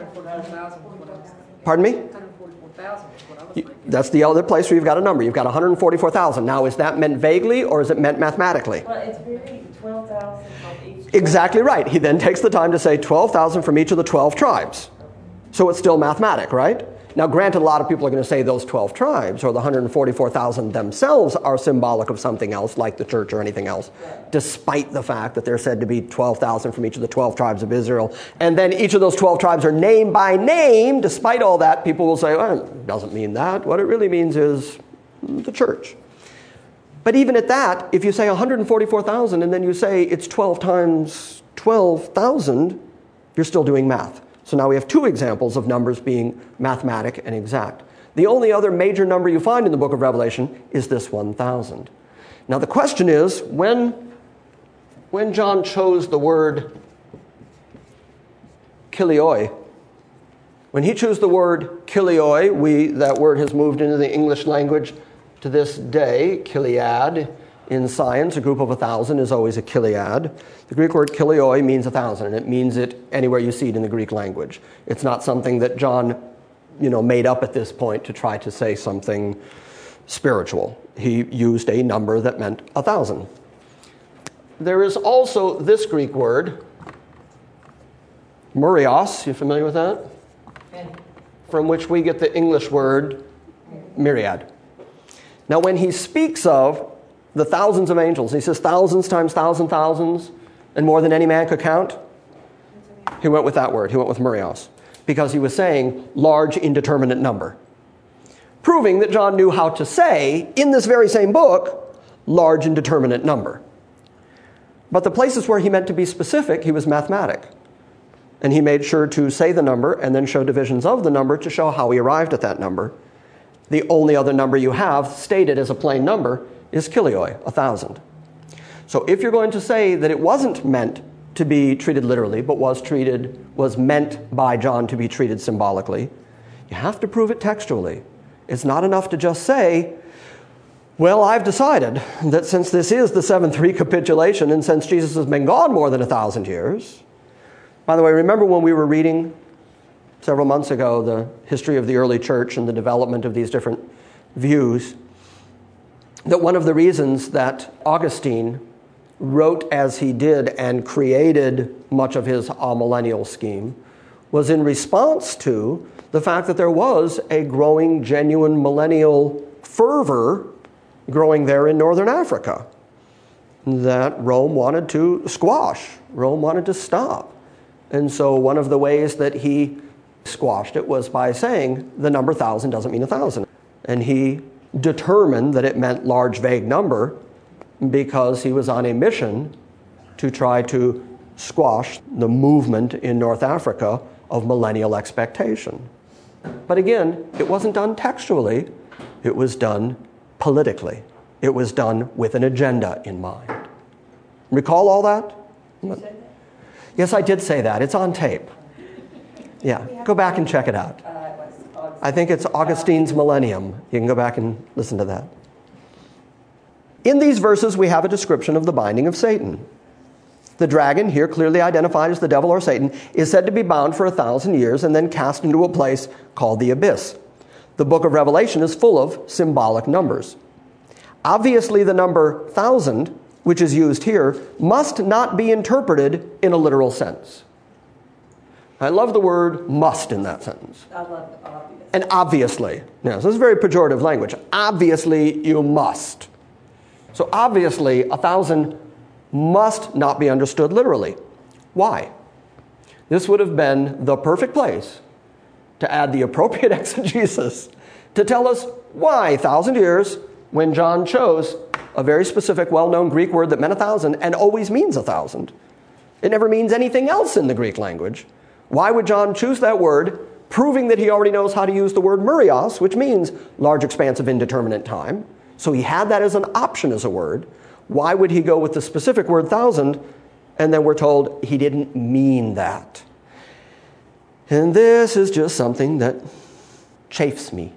[SPEAKER 2] Pardon me?
[SPEAKER 5] one hundred forty-four thousand is what I was
[SPEAKER 2] You-
[SPEAKER 5] thinking.
[SPEAKER 2] That's the other place where you've got a number. You've got one hundred forty-four thousand. Now, is that meant vaguely or is it meant mathematically?
[SPEAKER 3] Well, it's very twelve thousand from each.
[SPEAKER 2] Exactly right. He then takes the time to say twelve thousand from each of the twelve tribes. So it's still mathematic, right? Now, granted, a lot of people are going to say those twelve tribes or the one hundred forty-four thousand themselves are symbolic of something else, like the church or anything else, despite the fact that they're said to be twelve thousand from each of the twelve tribes of Israel. And then each of those twelve tribes are named by name. Despite all that, people will say, well, it doesn't mean that. What it really means is the church. But even at that, if you say one hundred forty-four thousand and then you say it's twelve times twelve thousand, you're still doing math. So now we have two examples of numbers being mathematic and exact. The only other major number you find in the book of Revelation is this one thousand. Now the question is, when, when John chose the word kilioi, when he chose the word kilioi, we, that word has moved into the English language to this day, kiliad. In science, a group of a thousand is always a kiliad. The Greek word kilioi means a thousand, and it means it anywhere you see it in the Greek language. It's not something that John, you know, made up at this point to try to say something spiritual. He used a number that meant a thousand. There is also this Greek word, murios. You familiar with that? From which we get the English word myriad. Now, when he speaks of the thousands of angels, he says thousands times thousand thousands, and more than any man could count. He went with that word. He went with murios, because he was saying large indeterminate number, proving that John knew how to say, in this very same book, large indeterminate number. But the places where he meant to be specific, he was mathematic. And he made sure to say the number and then show divisions of the number to show how he arrived at that number. The only other number you have stated as a plain number is kilioi, a thousand. So if you're going to say that it wasn't meant to be treated literally, but was treated, was meant by John to be treated symbolically, you have to prove it textually. It's not enough to just say, well, I've decided that since this is the seventh recapitulation and since Jesus has been gone more than a thousand years. By the way, remember when we were reading several months ago the history of the early church and the development of these different views, that one of the reasons that Augustine wrote as he did and created much of his amillennial scheme was in response to the fact that there was a growing, genuine millennial fervor growing there in northern Africa that Rome wanted to squash, Rome wanted to stop. And so one of the ways that he squashed it was by saying the number thousand doesn't mean a thousand. And he determined that it meant large, vague number because he was on a mission to try to squash the movement in North Africa of millennial expectation. But again, it wasn't done textually, it was done politically. It was done with an agenda in mind. Recall all that?
[SPEAKER 3] You said that?
[SPEAKER 2] Yes, I did say that. It's on tape. Yeah, go back and check it out.
[SPEAKER 3] Uh, it was August.
[SPEAKER 2] I think it's Augustine's Millennium. You can go back and listen to that. In these verses, we have a description of the binding of Satan. The dragon, here clearly identified as the devil or Satan, is said to be bound for a thousand years and then cast into a place called the abyss. The book of Revelation is full of symbolic numbers. Obviously, the number thousand, which is used here, must not be interpreted in a literal sense. I love the word must in that sentence.
[SPEAKER 3] I love the obvious.
[SPEAKER 2] And obviously. Now, so this is very pejorative language. Obviously, you must. So obviously, a thousand must not be understood literally. Why? This would have been the perfect place to add the appropriate exegesis to tell us why thousand years when John chose a very specific, well-known Greek word that meant a thousand and always means a thousand. It never means anything else in the Greek language. Why would John choose that word, proving that he already knows how to use the word murios, which means large expanse of indeterminate time? So he had that as an option as a word. Why would he go with the specific word thousand? And then we're told he didn't mean that. And this is just something that chafes me.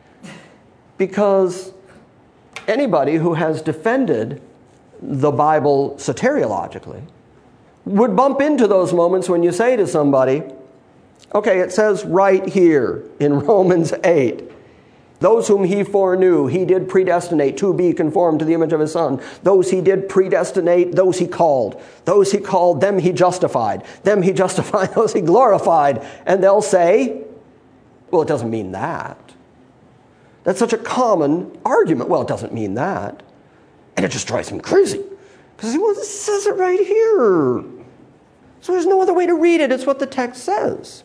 [SPEAKER 2] Because anybody who has defended the Bible soteriologically would bump into those moments when you say to somebody, okay, it says right here in Romans eight, those whom he foreknew, he did predestinate to be conformed to the image of his Son. Those he did predestinate, those he called. Those he called, them he justified. Them he justified, those he glorified. And they'll say, well, it doesn't mean that. That's such a common argument. Well, it doesn't mean that. And it just drives him crazy. Because, well, it says it right here. So there's no other way to read it. It's what the text says.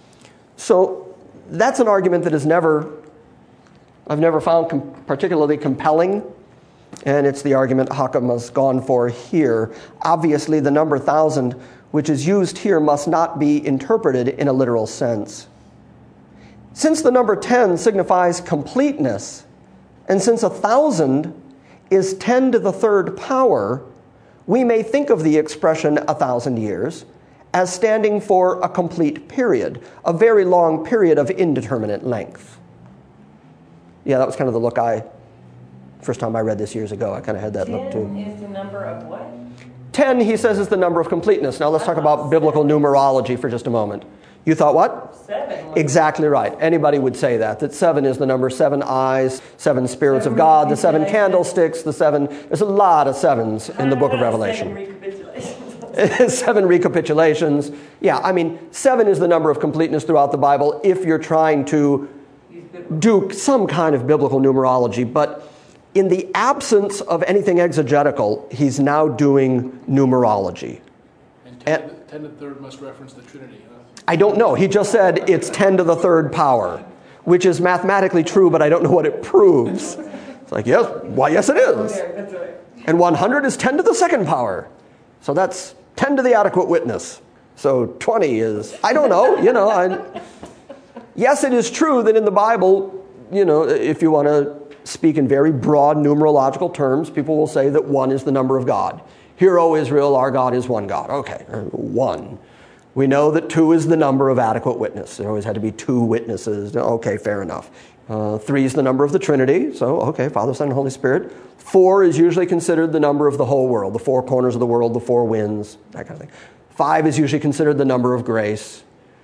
[SPEAKER 2] So that's an argument that is never... I've never found com- particularly compelling, and it's the argument Hakim has gone for here. Obviously, the number thousand, which is used here, must not be interpreted in a literal sense. Since the number ten signifies completeness, and since a thousand is ten to the third power, we may think of the expression a thousand years as standing for a complete period, a very long period of indeterminate length. Yeah, that was kind of the look I, first time I read this years ago, I kind of had that look too.
[SPEAKER 3] ten is the number of what?
[SPEAKER 2] ten, he says, is the number of completeness. Now let's talk about biblical numerology for just a moment. You thought what?
[SPEAKER 3] Seven.
[SPEAKER 2] Exactly right. Anybody would say that, that seven is the number seven eyes, seven spirits of God, the seven candlesticks, the seven, there's a lot of sevens in the book of Revelation.
[SPEAKER 3] Seven recapitulations.
[SPEAKER 2] Seven recapitulations. Yeah, I mean, seven is the number of completeness throughout the Bible if you're trying to do some kind of biblical numerology, but in the absence of anything exegetical, he's now doing numerology.
[SPEAKER 4] And ten, and, to, the, ten to the third must reference the Trinity, huh?
[SPEAKER 2] I don't know. He just said it's ten to the third power, which is mathematically true, but I don't know what it proves. It's like, yes, why, yes it is.
[SPEAKER 3] That's right.
[SPEAKER 2] And one hundred is ten to the second power. So that's ten to the adequate witness. So twenty is, I don't know, you know, I... Yes, it is true that in the Bible, you know, if you want to speak in very broad numerological terms, people will say that one is the number of God. Hear, O Israel, our God is one God. Okay, one. We know that two is the number of adequate witness. There always had to be two witnesses. Okay, fair enough. Uh, three is the number of the Trinity. So, okay, Father, Son, and Holy Spirit. Four is usually considered the number of the whole world, the four corners of the world, the four winds, that kind of thing. Five is usually considered the number of grace.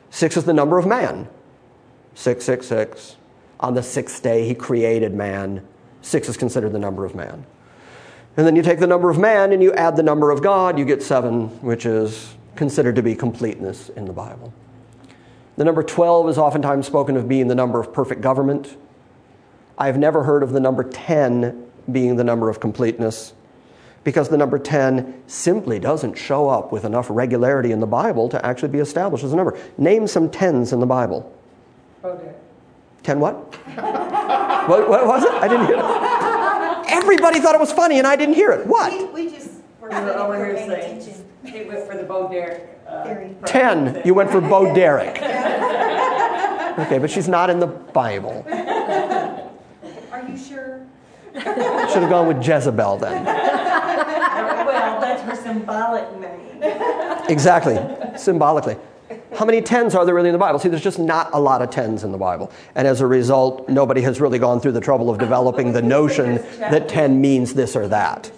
[SPEAKER 2] Six is the number of man. Six, six, six. On the sixth day, he created man. Six is considered the number of man. And then you take the number of man and you add the number of God, you get seven, which is considered to be completeness in the Bible. The number twelve is oftentimes spoken of being the number of perfect government. I have never heard of the number ten being the number of completeness, because the number ten simply doesn't show up with enough regularity in the Bible to actually be established as a number. Name some tens in the Bible.
[SPEAKER 3] Okay.
[SPEAKER 2] Ten what? what? What was it? I didn't hear it. Everybody thought it was funny and I didn't hear it. What?
[SPEAKER 6] We, we just were
[SPEAKER 3] We were over here
[SPEAKER 6] paying
[SPEAKER 3] saying,
[SPEAKER 6] attention.
[SPEAKER 3] he went for the Bo Derek. uh,
[SPEAKER 6] Theory.
[SPEAKER 2] Ten. You went for Bo Derek. Okay, but she's not in the Bible.
[SPEAKER 6] Are you sure?
[SPEAKER 2] Should have gone with Jezebel then.
[SPEAKER 3] Well, that's her symbolic name.
[SPEAKER 2] Exactly, symbolically. How many tens are there really in the Bible? See, there's just not a lot of tens in the Bible. And as a result, nobody has really gone through the trouble of developing the notion that ten means this or that.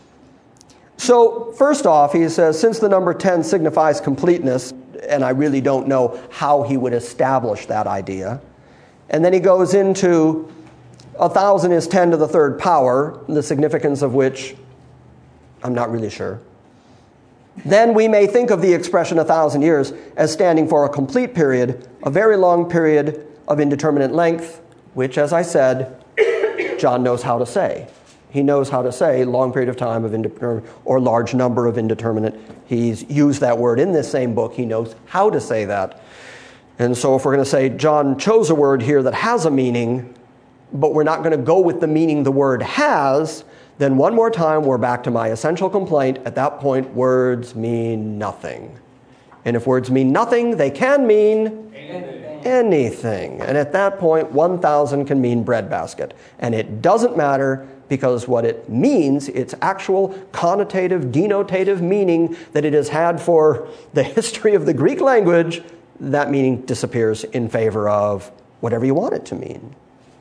[SPEAKER 2] So, first off, he says, since the number ten signifies completeness, and I really don't know how he would establish that idea. And then he goes into a thousand is ten to the third power, the significance of which I'm not really sure. Then we may think of the expression a thousand years as standing for a complete period, a very long period of indeterminate length, which, as I said, John knows how to say. He knows how to say long period of time of indeterminate or large number of indeterminate. He's used that word in this same book. He knows how to say that. And so if we're going to say John chose a word here that has a meaning, but we're not going to go with the meaning the word has, then one more time, we're back to my essential complaint. At that point, words mean nothing. And if words mean nothing, they can mean anything. anything. And at that point, one thousand can mean breadbasket. And it doesn't matter, because what it means, its actual connotative, denotative meaning that it has had for the history of the Greek language, that meaning disappears in favor of whatever you want it to mean.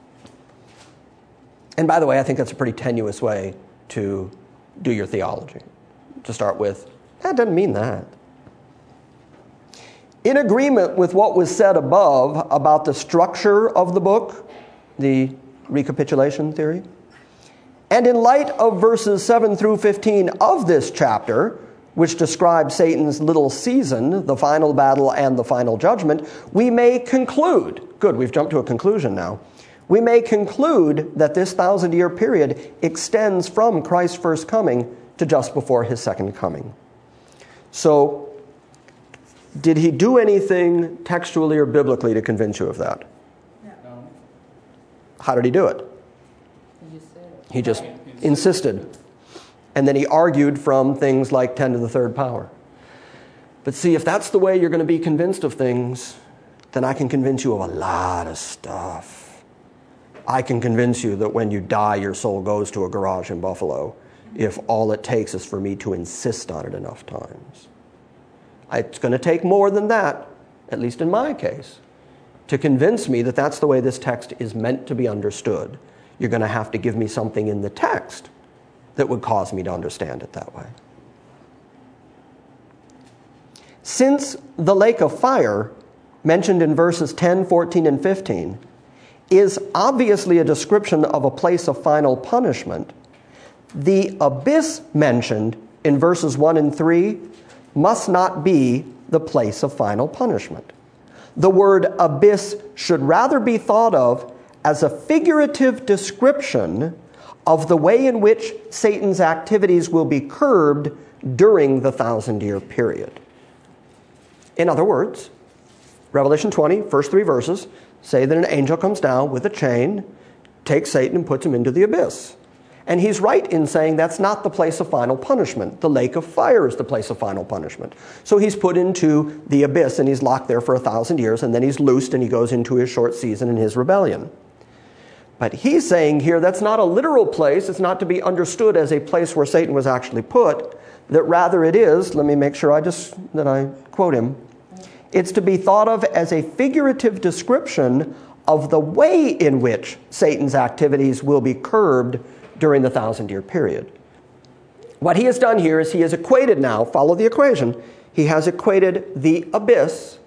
[SPEAKER 2] And by the way, I think that's a pretty tenuous way to do your theology. To start with, that doesn't mean that. In agreement with what was said above about the structure of the book, the recapitulation theory, and in light of verses seven through fifteen of this chapter, which describe Satan's little season, the final battle and the final judgment, we may conclude, good, we've jumped to a conclusion now, we may conclude that this thousand-year period extends from Christ's first coming to just before his second coming. So, did he do anything textually or biblically to convince you of that?
[SPEAKER 4] No.
[SPEAKER 2] How did he do it?
[SPEAKER 5] You just said it.
[SPEAKER 2] He just insisted. And then he argued from things like ten to the third power. But see, if that's the way you're going to be convinced of things, then I can convince you of a lot of stuff. I can convince you that when you die, your soul goes to a garage in Buffalo, if all it takes is for me to insist on it enough times. It's going to take more than that, at least in my case, to convince me that that's the way this text is meant to be understood. You're going to have to give me something in the text that would cause me to understand it that way. Since the lake of fire, mentioned in verses ten, fourteen, and fifteen, is obviously a description of a place of final punishment, the abyss mentioned in verses one and three must not be the place of final punishment. The word abyss should rather be thought of as a figurative description of the way in which Satan's activities will be curbed during the thousand-year period. In other words, Revelation twenty, first three verses, say that an angel comes down with a chain, takes Satan and puts him into the abyss. And he's right in saying that's not the place of final punishment. The lake of fire is the place of final punishment. So he's put into the abyss and he's locked there for a thousand years, and then he's loosed and he goes into his short season in his rebellion. But he's saying here that's not a literal place. It's not to be understood as a place where Satan was actually put, that rather it is, let me make sure I just that I quote him, it's to be thought of as a figurative description of the way in which Satan's activities will be curbed during the thousand-year period. What he has done here is he has equated now, follow the equation, he has equated the abyss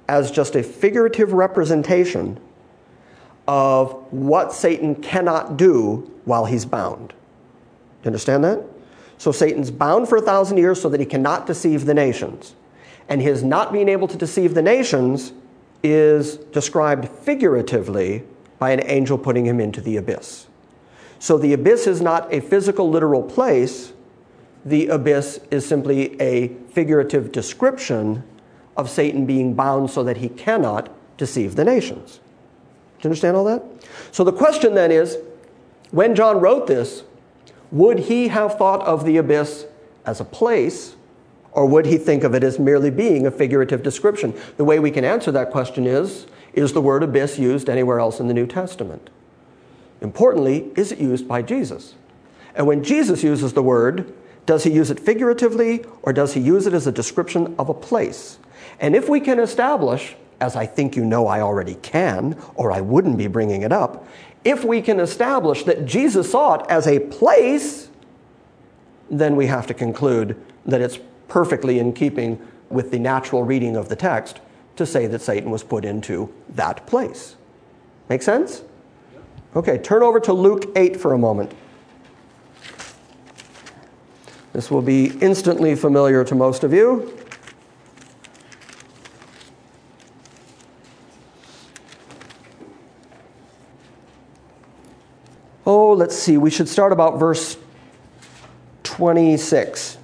[SPEAKER 2] as just a figurative representation of what Satan cannot do while he's bound. Do you understand that? So Satan's bound for a thousand years so that he cannot deceive the nations. And his not being able to deceive the nations is described figuratively by an angel putting him into the abyss. So the abyss is not a physical, literal place. The abyss is simply a figurative description of Satan being bound so that he cannot deceive the nations. Do you understand all that? So the question then is, when John wrote this, would he have thought of the abyss as a place, or would he think of it as merely being a figurative description? The way we can answer that question is, is the word abyss used anywhere else in the New Testament? Importantly, is it used by Jesus? And when Jesus uses the word, does he use it figuratively, or does he use it as a description of a place? And if we can establish, as I think you know I already can, or I wouldn't be bringing it up, if we can establish that Jesus saw it as a place, then we have to conclude that it's perfectly in keeping with the natural reading of the text to say that Satan was put into that place. Make sense? Okay, turn over to Luke eight for a moment. This will be instantly familiar to most of you. Oh, let's see. We should start about verse twenty-six.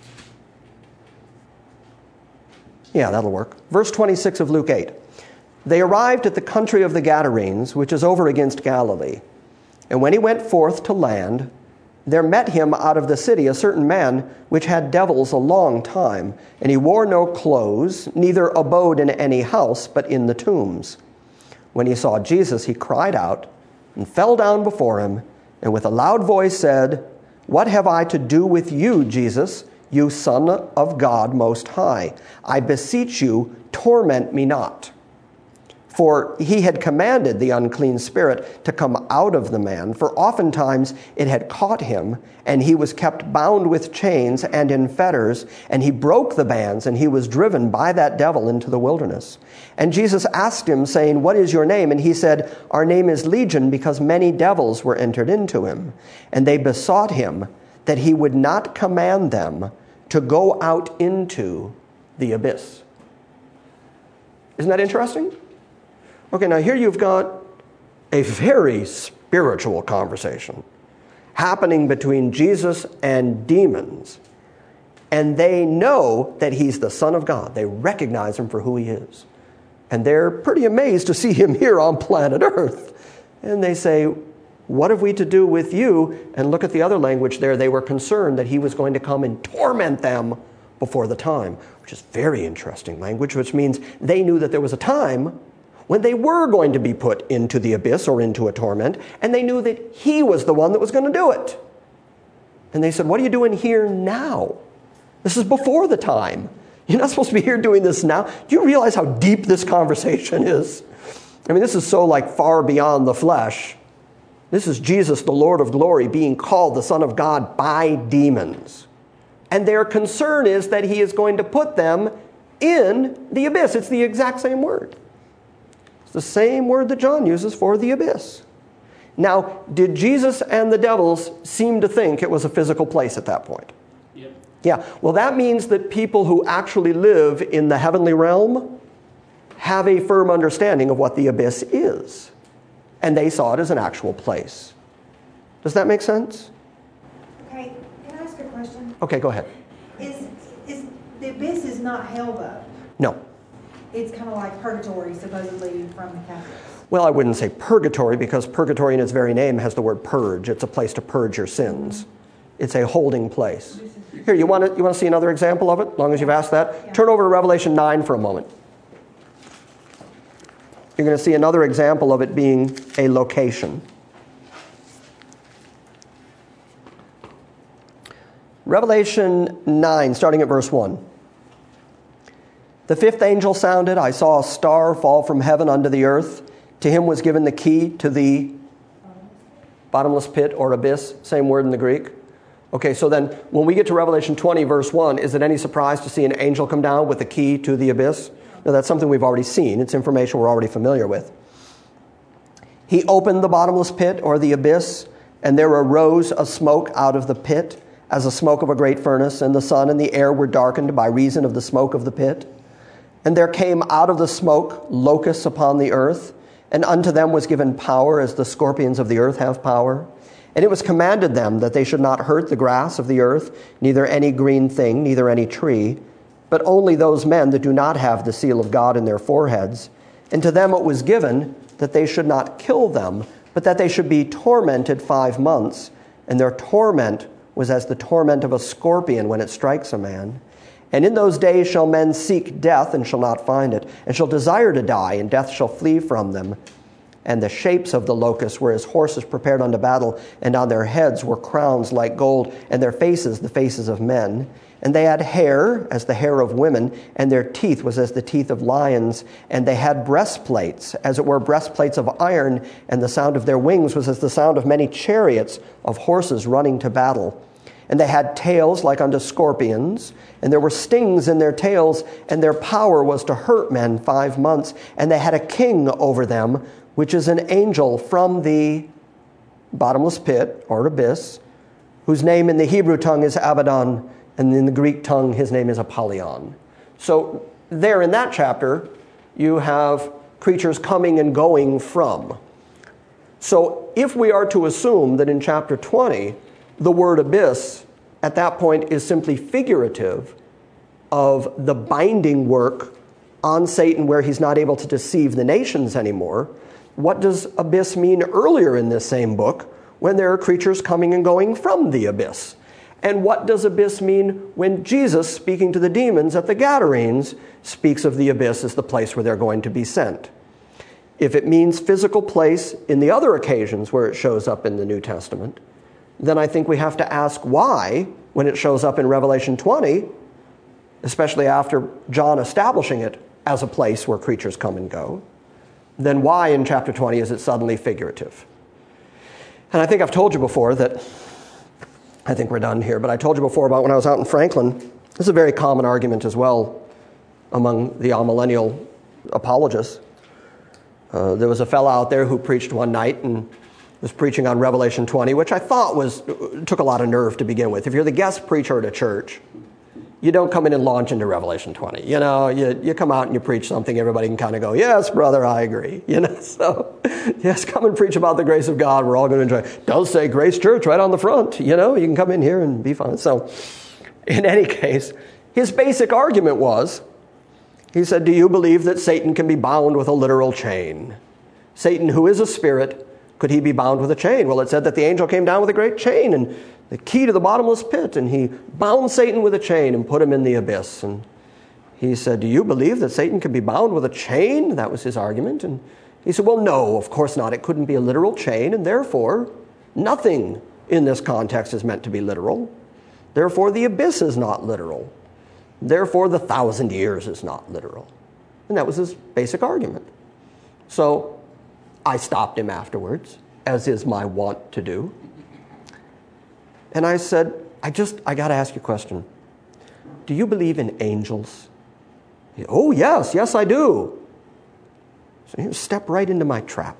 [SPEAKER 2] Yeah, that'll work. Verse twenty-six of Luke eight. They arrived at the country of the Gadarenes, which is over against Galilee. And when he went forth to land, there met him out of the city a certain man which had devils a long time, and he wore no clothes, neither abode in any house, but in the tombs. When he saw Jesus, he cried out and fell down before him, and with a loud voice said, "What have I to do with you, Jesus, you Son of God Most High? I beseech you, torment me not." For he had commanded the unclean spirit to come out of the man, for oftentimes it had caught him, and he was kept bound with chains and in fetters, and he broke the bands, and he was driven by that devil into the wilderness. And Jesus asked him, saying, "What is your name?" And he said, "Our name is Legion, because many devils were entered into him." And they besought him that he would not command them to go out into the abyss. Isn't that interesting? Okay, now here you've got a very spiritual conversation happening between Jesus and demons. And they know that he's the Son of God. They recognize him for who he is. And they're pretty amazed to see him here on planet Earth. And they say, "What have we to do with you?" And look at the other language there. They were concerned that he was going to come and torment them before the time, which is very interesting language, which means they knew that there was a time when they were going to be put into the abyss or into a torment, and they knew that he was the one that was going to do it. And they said, "What are you doing here now? This is before the time. You're not supposed to be here doing this now." Do you realize how deep this conversation is? I mean, this is so like far beyond the flesh. This is Jesus, the Lord of glory, being called the Son of God by demons. And their concern is that he is going to put them in the abyss. It's the exact same word. It's the same word that John uses for the abyss. Now, did Jesus and the devils seem to think it was a physical place at that point?
[SPEAKER 4] Yep.
[SPEAKER 2] Yeah. Well, that means that people who actually live in the heavenly realm have a firm understanding of what the abyss is. And they saw it as an actual place. Does that make sense?
[SPEAKER 6] Okay, can I ask a question?
[SPEAKER 2] Okay, go ahead.
[SPEAKER 6] Is, is, the abyss is not hell though?
[SPEAKER 2] No.
[SPEAKER 6] It's kind of like purgatory, supposedly, from the Catholics.
[SPEAKER 2] Well, I wouldn't say purgatory, because purgatory in its very name has the word purge. It's a place to purge your sins. It's a holding place. Here, you want to you want to see another example of it, as long as you've asked that?
[SPEAKER 6] Yeah.
[SPEAKER 2] Turn over to Revelation nine for a moment. You're going to see another example of it being a location. Revelation nine, starting at verse one. The fifth angel sounded. I saw a star fall from heaven unto the earth. To him was given the key to the bottomless pit or abyss. Same word in the Greek. Okay, so then when we get to Revelation twenty, verse one, is it any surprise to see an angel come down with the key to the abyss? Now, that's something we've already seen. It's information we're already familiar with. He opened the bottomless pit, or the abyss, and there arose a smoke out of the pit, as the smoke of a great furnace, and the sun and the air were darkened by reason of the smoke of the pit. And there came out of the smoke locusts upon the earth, and unto them was given power, as the scorpions of the earth have power. And it was commanded them that they should not hurt the grass of the earth, neither any green thing, neither any tree, but only those men that do not have the seal of God in their foreheads. And to them it was given that they should not kill them, but that they should be tormented five months. And their torment was as the torment of a scorpion when it strikes a man. And in those days shall men seek death, and shall not find it, and shall desire to die, and death shall flee from them. And the shapes of the locusts were as horses prepared unto battle, and on their heads were crowns like gold, and their faces the faces of men. And they had hair as the hair of women, and their teeth was as the teeth of lions. And they had breastplates, as it were breastplates of iron, and the sound of their wings was as the sound of many chariots of horses running to battle. And they had tails like unto scorpions, and there were stings in their tails, and their power was to hurt men five months. And they had a king over them, which is an angel from the bottomless pit, or abyss, whose name in the Hebrew tongue is Abaddon, and in the Greek tongue his name is Apollyon. So there in that chapter, you have creatures coming and going from. So if we are to assume that in chapter twenty, the word abyss at that point is simply figurative of the binding work on Satan where he's not able to deceive the nations anymore, what does abyss mean earlier in this same book when there are creatures coming and going from the abyss? And what does abyss mean when Jesus, speaking to the demons at the Gadarenes, speaks of the abyss as the place where they're going to be sent? If it means physical place in the other occasions where it shows up in the New Testament, then I think we have to ask why, when it shows up in Revelation twenty, especially after John establishing it as a place where creatures come and go, then why in chapter twenty is it suddenly figurative? And I think I've told you before that, I think we're done here, but I told you before about when I was out in Franklin. This is a very common argument as well among the amillennial apologists. Uh, there was a fellow out there who preached one night and was preaching on Revelation twenty, which I thought was took a lot of nerve to begin with. If you're the guest preacher at a church, you don't come in and launch into Revelation twenty. You know, you, you come out and you preach something, everybody can kind of go, yes, brother, I agree. You know, so, yes, come and preach about the grace of God. We're all going to enjoy it. It does say Grace Church right on the front. You know, you can come in here and be fine. So, in any case, his basic argument was, he said, do you believe that Satan can be bound with a literal chain? Satan, who is a spirit, could he be bound with a chain? Well, it said that the angel came down with a great chain and the key to the bottomless pit, and he bound Satan with a chain and put him in the abyss. And he said, do you believe that Satan can be bound with a chain? That was his argument. And he said, well, no, of course not. It couldn't be a literal chain, and therefore, nothing in this context is meant to be literal. Therefore, the abyss is not literal. Therefore, the thousand years is not literal. And that was his basic argument. So I stopped him afterwards, as is my wont to do. And I said, I just, I got to ask you a question. Do you believe in angels? He, oh, yes, yes, I do. So he stepped right into my trap.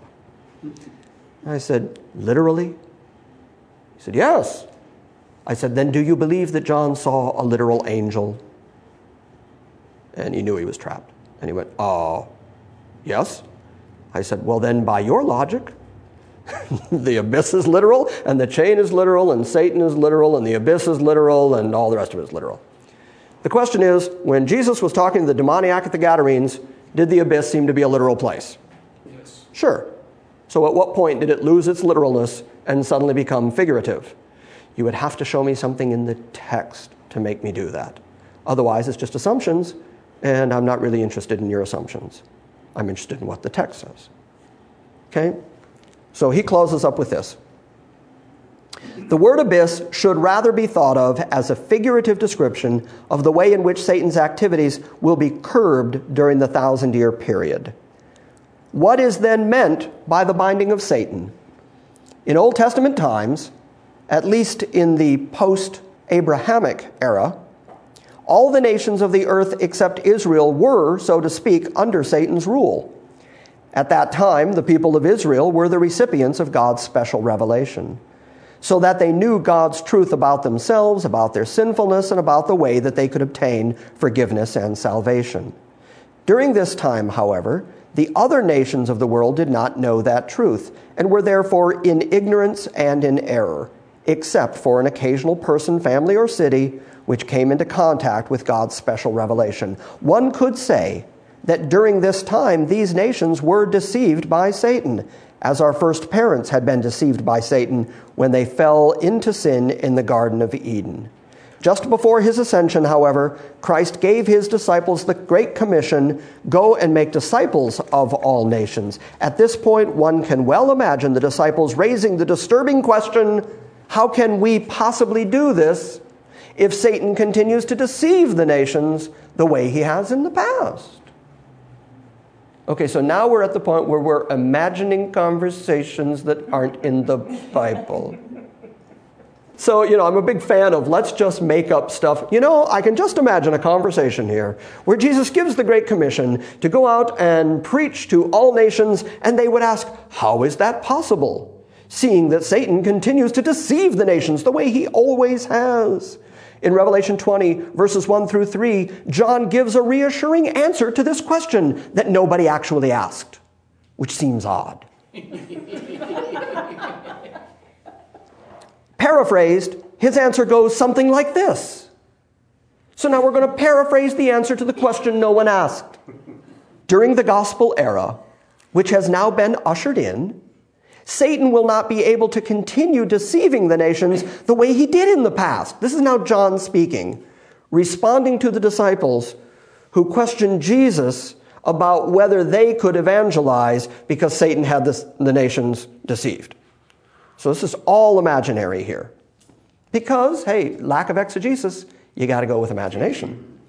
[SPEAKER 2] I said, literally? He said, yes. I said, then do you believe that John saw a literal angel? And he knew he was trapped. And he went, oh, yes. I said, well, then by your logic, the abyss is literal, and the chain is literal, and Satan is literal, and the abyss is literal, and all the rest of it is literal. The question is, when Jesus was talking to the demoniac at the Gadarenes, did the abyss seem to be a literal place?
[SPEAKER 4] Yes.
[SPEAKER 2] Sure. So at what point did it lose its literalness and suddenly become figurative? You would have to show me something in the text to make me do that. Otherwise, it's just assumptions, and I'm not really interested in your assumptions. I'm interested in what the text says. Okay? So he closes up with this. The word abyss should rather be thought of as a figurative description of the way in which Satan's activities will be curbed during the thousand-year period. What is then meant by the binding of Satan? In Old Testament times, at least in the post-Abrahamic era, All the nations of the earth except Israel were, so to speak, under Satan's rule. At that time, the people of Israel were the recipients of God's special revelation, so that they knew God's truth about themselves, about their sinfulness, and about the way that they could obtain forgiveness and salvation. During this time, however, the other nations of the world did not know that truth, and were therefore in ignorance and in error, except for an occasional person, family, or city which came into contact with God's special revelation. One could say that during this time, these nations were deceived by Satan, as our first parents had been deceived by Satan when they fell into sin in the Garden of Eden. Just before his ascension, however, Christ gave his disciples the Great Commission, go and make disciples of all nations. At this point, one can well imagine the disciples raising the disturbing question, how can we possibly do this if Satan continues to deceive the nations the way he has in the past? Okay, so now we're at the point where we're imagining conversations that aren't in the Bible. So, you know, I'm a big fan of let's just make up stuff. You know, I can just imagine a conversation here where Jesus gives the Great Commission to go out and preach to all nations, and they would ask, how is that possible? Seeing that Satan continues to deceive the nations the way he always has. In Revelation twenty, verses one through three, John gives a reassuring answer to this question that nobody actually asked, which seems odd. Paraphrased, his answer goes something like this. So now we're going to paraphrase the answer to the question no one asked. During the gospel era, which has now been ushered in, Satan will not be able to continue deceiving the nations the way he did in the past. This is now John speaking, responding to the disciples who questioned Jesus about whether they could evangelize because Satan had this, the nations deceived. So this is all imaginary here. Because, hey, lack of exegesis, you got to go with imagination.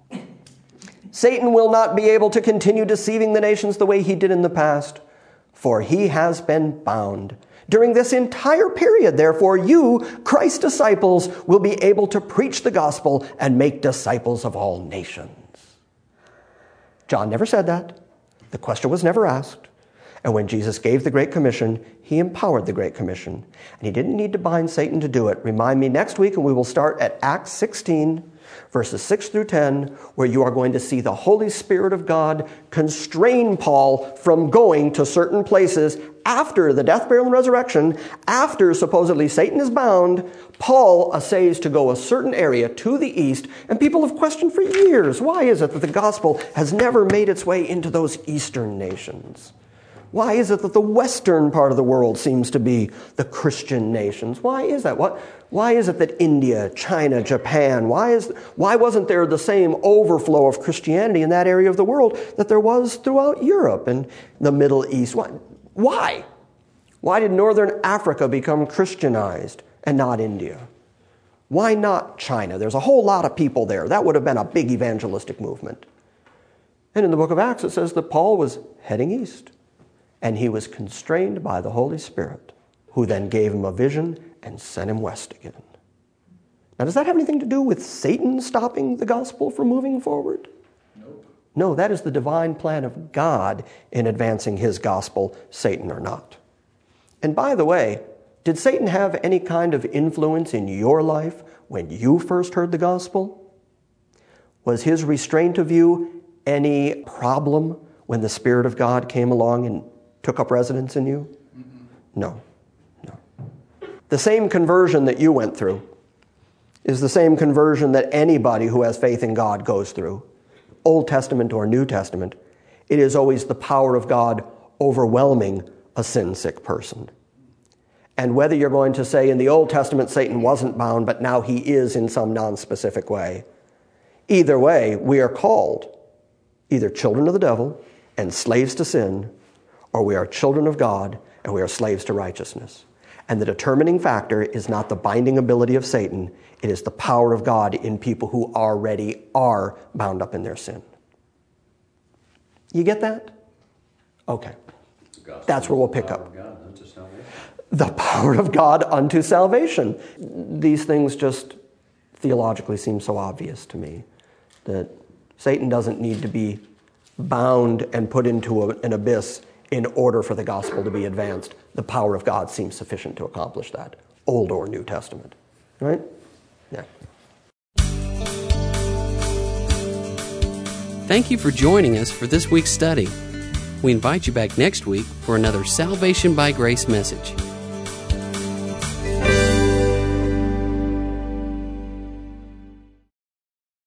[SPEAKER 2] Satan will not be able to continue deceiving the nations the way he did in the past, for he has been bound. During this entire period, therefore, you, Christ's disciples, will be able to preach the gospel and make disciples of all nations. John never said that. The question was never asked. And when Jesus gave the Great Commission, he empowered the Great Commission. And he didn't need to bind Satan to do it. Remind me next week, and we will start at Acts sixteen, verses six through ten, where you are going to see the Holy Spirit of God constrain Paul from going to certain places after the death, burial, and resurrection. After supposedly Satan is bound, Paul essays to go a certain area to the east, and people have questioned for years, why is it that the gospel has never made its way into those eastern nations? Why is it that the western part of the world seems to be the Christian nations? Why is that? What, why is it that India, China, Japan, why, is, why wasn't there the same overflow of Christianity in that area of the world that there was throughout Europe and the Middle East? Why? Why, why did Northern Africa become Christianized and not India? Why not China? There's a whole lot of people there. That would have been a big evangelistic movement. And in the book of Acts, it says that Paul was heading east. And he was constrained by the Holy Spirit, who then gave him a vision and sent him west again. Now, does that have anything to do with Satan stopping the gospel from moving forward?
[SPEAKER 4] Nope.
[SPEAKER 2] No, that is the divine plan of God in advancing his gospel, Satan or not. And by the way, did Satan have any kind of influence in your life when you first heard the gospel? Was his restraint of you any problem when the Spirit of God came along and took up residence in you? Mm-hmm. No, no. The same conversion that you went through is the same conversion that anybody who has faith in God goes through, Old Testament or New Testament. It is always the power of God overwhelming a sin-sick person. And whether you're going to say in the Old Testament Satan wasn't bound, but now he is in some non-specific way, either way, we are called either children of the devil and slaves to sin, or we are children of God and we are slaves to righteousness. And the determining factor is not the binding ability of Satan, it is the power of God in people who already are bound up in their sin. You get that? Okay. That's where we'll pick up. The power of God unto salvation. These things just theologically seems so obvious to me, that Satan doesn't need to be bound and put into a, an abyss in order for the gospel to be advanced. The power of God seems sufficient to accomplish that, Old or New Testament. Right? Yeah.
[SPEAKER 1] Thank you for joining us for this week's study. We invite you back next week for another Salvation by Grace message.